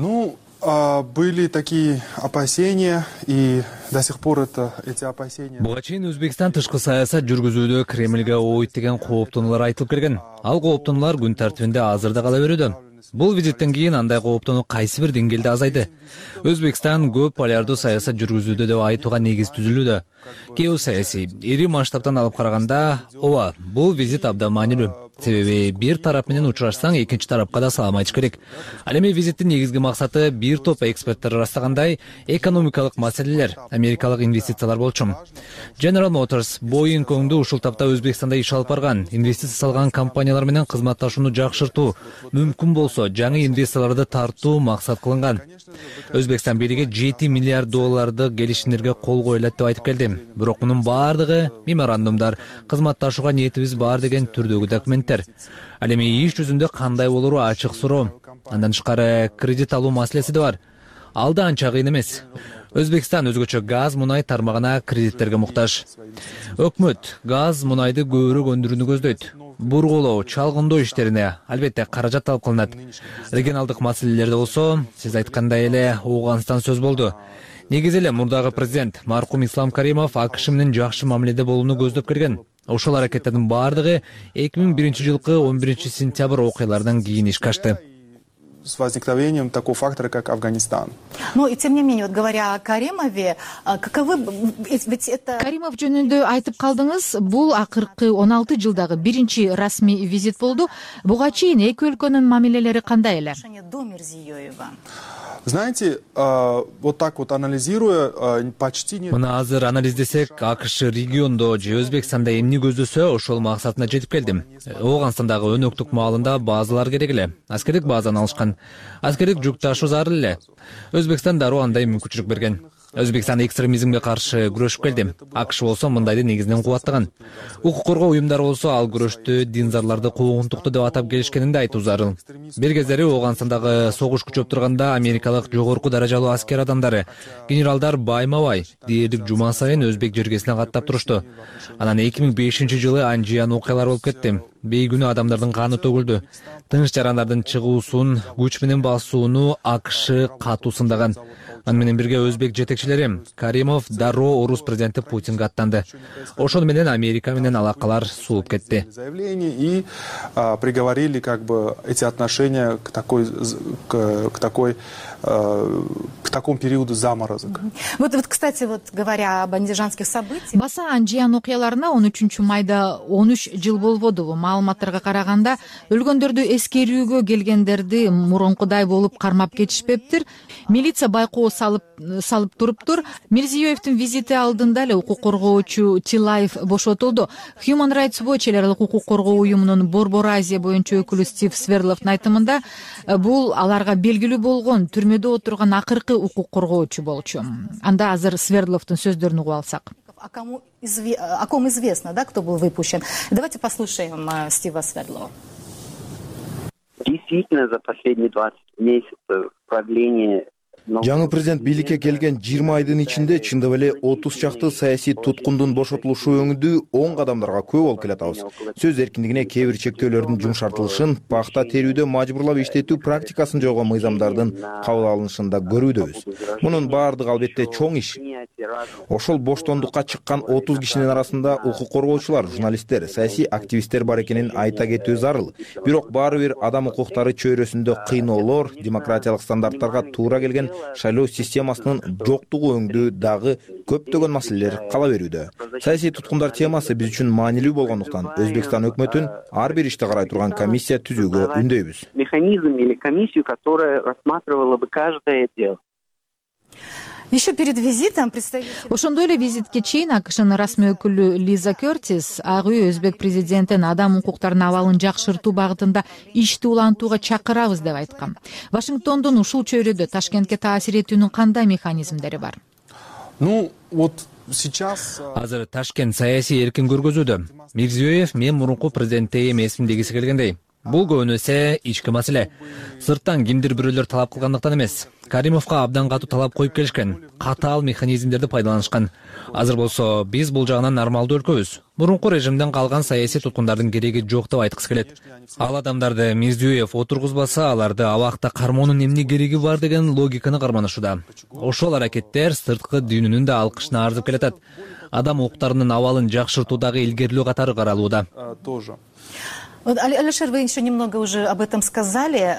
Были такие опасения, и до сих пор эти опасения. Буга чейин Өзбекстан тышкы саясат жүргүзүүдө Кремльге ойт деген кооптонуулар айтылып келген. Ал кооптонуулар күн тартибинде азыр да кала берүүдө. Бул визиттен кийин андай кооптонуу кайсы бир деңгээлде азайды. Өзбекстан көп полярдуу саясат жүргүзүүдө деп айтууга негиз түзүлүүдө. Геосаясий ири масштабтан алып караганда, ооба, бул визит абдан маанилүү. Себеби бир тарап менен учурашсаң, экинчи тарапка да салам айтыш керек. Ал эми визиттин негизги максаты бир топ эксперттер ырастагандай экономикалык маселелер, америкалык инвестициялар болчу. General Motors, Boeing өңдүү ушул тапта Өзбекстанда иш алып барган, инвестиция салган компаниялар менен кызматташууну жакшыртуу, мүмкүн болсо жаңы инвесторлорду тартуу максат кылынган. Өзбекстан бийлиги $7 миллиард келишимдерге кол коюлат деп айтып келди. Бирок мунун баардыгы меморандумдар, кызматташууга ниетибиз бар деген түрдөгү документтер. Ал эми иш жүзүндө кандай болору ачык суроо. Андан тышкары кредит алуу маселеси да бар. Ал да анча кыйын эмес. Өзбекстан өзгөчө газ, мунай тармагына кредиттерге муктаж. Өкмөт газ, мунайды көбүрөөк өндүрүүнү көздөйт. Бурголоо, чалгындоо иштерине албетте каражат талап кылынат. Регионалдык маселелерде болсо, сиз айткандай эле Ооганстан сөз болду. Негизи эле мурдагы президент маркум Ислам Каримов АКШ менен жакшы мамиледе болууну көздөп келген. Ошол аракеттердин баардыгы 2001-жылкы 11-сентябрь окуяларынан кийин ишке ашты. С возникновением такого фактора, как Афганистан. Но и тем не менее, вот говоря о Каримове, каковы ведь это... Каримов жөнүндө айтып калдыңыз, бул акыркы 16 жылдагы биринчи расмий визит болду. Буга чейин эки өлкөнүн мамилелери кандай эле? До Мирзиёева. Знаете, вот так вот анализируя, почти нет. Мына азыр анализдесек, АКШ региондо же Өзбекстанда эмне көздөсө ошол максатына жетип келдим. Ооганстандагы өнөктүк маалында базалар керек эле. Аскердик базаны алышкан. Аскердик жүк ташуу зарыл эле. Өзбекстан дароо андай мүмкүнчүлүк берген. Өзбекстан экстремизмге каршы күрөшүп келди. АКШ болсо мындайды негизинен кубаттаган. Укук коргоо уюмдары болсо ал күрөштү динзарларды куугунтукту деп атап келишкенин да айтуу зарыл. Бир кездери Ооганстандагы согуш күчөп турганда америкалык жогорку даражалуу аскер адамдары, генералдар байма-бай дээрлик жума сайын өзбек жергесине каттап турушту. Анан 2005-жылы анжыян окуялар болуп кетти. Бейгүнү адамдардын каны төгүлдү. Тынч жарандардын чыгуусун, күч менен басууну АКШ катуу сындаган. Аны менен бирге өзбек жетекчилери Каримов дароо орус президенти Путинге аттанды. Ошол менен Америка менен алакалар сууп кетти. Заявление и приговорили как бы эти отношения к такому периоду заморозок. Вот, кстати, говоря об андижанских событиях. Баса анжыян окуяларына 13 майда 13 жыл болбодубу. Маалыматтарга караганда өлгөндөрдү эскерүүгө келгендерди мурункудай болуп кармап кетишпептир. Милиция байкоо салып туруптур. Мирзиёевдин визити алдында эле укук коргоочу Тилаев бошотулду. Human Rights Watch эл аралык укук коргоо уюмунун Борбор Азия боюнча өкүлү Стив Сверловдун айтымында бул аларга белгилүү болгон түрмөдө отурган акыркы укук коргоочу болчу. Анда азыр Сверловдун сөздөрүн угуп алсак. О ком известно, да, кто был выпущен. Давайте послушаем Стива Свердлова. Действительно, за последние 20 месяцев правление Жаңы президент бийликке келген 20 айдын ичинде чындап эле 30 чакты саясий туткундун бошотулушу өңүндүү оң кадамдарга күбө болуп келатабыз. Сөз эркиндигине кээ бир чектөөлөрдүн жумшартылышын, пахта терүүдө мажбурлап иштетүү практикасын жойгон мыйзамдардын кабыл алынышын да көрүүдөбүз. Мунун баардыгы албетте чоң иш. Ошол боштондукка чыккан 30 кишинин арасында укук коргоочулар, журналисттер, саясий активисттер бар экенин айта кетүү зарыл. Бирок баары бир адам укуктары чөйрөсүндө кыйноолор, демократиялык стандарттарга туура келген шайлоо системасынын жоктугу өңдүү дагы көптөгөн маселелер кала берүүдө. Саясий туткундар темасы биз үчүн маанилүү болгондуктан Өзбекстан өкмөтүн ар бир ишти карай турган комиссия түзүүгө үндөйбүз. Механизм или комиссию, которая рассматривала бы каждое дело. Еще перед визитом Ошондой эле визитке чейин АКШнын расмий өкүлү Лиза Кертис ак үй өзбек президентин адам укуктарынын абалын жакшыртуу багытында ишти улантууга чакырабыз деп айткан. Вашингтондун ушул чөйрөдө Ташкентке таасир этүүнүн кандай механизмдери бар? Ну, вот сейчас... Азыр Ташкент саясий эркин көргөзүүдө. Мирзиёев мен мурунку президентте эмесмин дегиси келгендей. Бул көбүнөсү ички маселе. Сырттан кимдир бирөөлөр талап кылгандыктан эмес. Каримовго абдан катуу талап коюп келишкен. Катаал механизмдерди пайдаланышкан. Азыр болсо биз бул жагынан нормалдуу өлкөбүз. Мурунку режимден калган саясий туткундардын кереги жок деп айткысы келет. Ал адамдарды Мирзиёев отургузбаса, аларды абакта кармоонун эмне кереги бар деген логиканы карманышууда. Ошол аракеттер сырткы дүйнөнүн да алкышына арзып келатат. Адам укуктарынын абалын жакшыртуудагы илгерилөө катары каралууда. Тоже. Алишер, вы еще немного уже об этом сказали.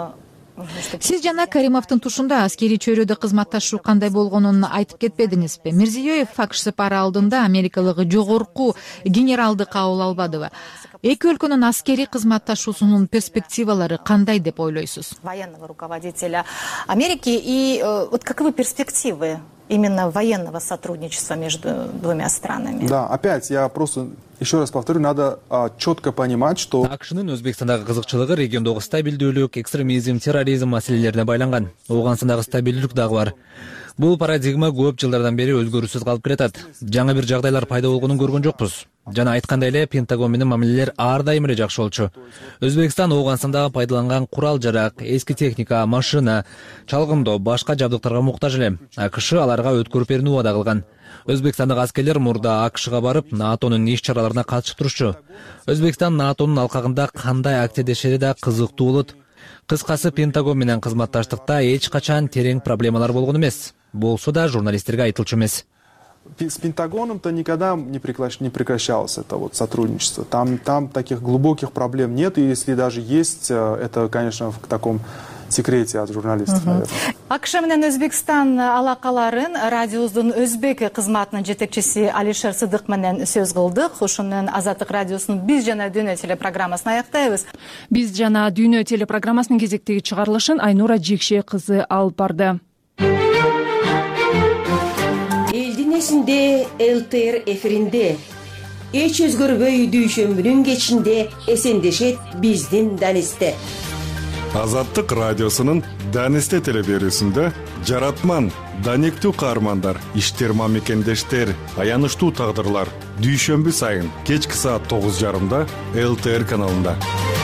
Сиз жана Каримовдун тушунда аскерий чөйрөдө кызматташуу кандай болгонун айтып кетпедиңизби? Мирзиёев АКШ сапары алдында америкалык жогорку генералды кабыл албадыбы? Эки өлкөнүн аскерий кызматташуусунун перспективалары кандай деп ойлойсуз? Военного руководителя Америки и вот каковы перспективы именно военного сотрудничества между двумя странами? Да, опять я просто еще раз повторю, надо четко понимать, что АКШнын Өзбекстандагы кызыкчылыгы региондогу стабилдүүлүк, экстремизм, терроризм маселелерине байланган. Ооганстандагы стабилдүүлүк дагы бар. Бул парадигма көп жылдардан бери өзгөрүүсүз калып келатат. Жаңы бир жагдайлар пайда болгонун көргөн жокпуз. Жана айткандай эле Пентагон менен мамилелер ар дайым эле жакшы болчу. Өзбекстан Ооганстандагы пайдаланган курал-жарак, эски техника, машина, чалгындоо, башка жабдыктарга муктаж эле. АКШ аларга өткөрүп берүүнү убада кылган. Өзбекстандык аскерлер мурда АКШга барып, НАТОнун иш-чараларына катышып турушчу. Өзбекстан НАТОнун алкагында кандай активдешери да кызыктуу болот. Кыскасы, Пентагон менен кызматташтыкта эч качан терең проблемалар болгон эмес. Болсо да журналисттерге айтылчу эмес. С Пентагоном-то никогда не прекращалось это вот сотрудничество. Там таких глубоких проблем нет, и если даже есть, это, конечно, в таком секрете от журналистов, наверное. АКШ менен Өзбекстан алакаларын радиобуздун өзбек кызматынын жетекчиси Алишер Сыдык менен сөз кылдык. Ушуну менен Азаттык радиосунун Биз жана Дүйнө телепрограммасын аяктайбыз. Биз жана Дүйнө телепрограммасынын кезектеги чыгарылышын Айнура Жекше кызы алып барды. Элдин эсинде ЛТР эфиринде эч өзгөрбөй дүйшөмбүнүн кечинде эсендешет биздин Данисте. Азаттык радиосунун Данисте телеберүүсүндө жаратман, даниктүү каармандар, иштерма мекендештер, аянычтуу тагдырлар дүйшөмбү сайын кечки саат 9:30 ЛТР каналында.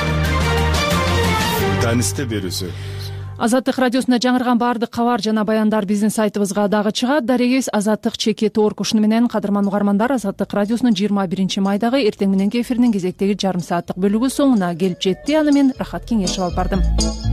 Данисте берүүсү. Азаттык радиосунда жаңырган баардык кабар жана баяндар биздин сайтыбызга дагы чыгат. Дарегиз azattik.org. Ушуну менен кадырман угармандар, Азаттык радиосунун 21 майдагы эртең мененки эфиринин кезектеги жарым сааттык бөлүгү соңуна келип жетти. Аны мен Рахат Кеңешев алып бардым.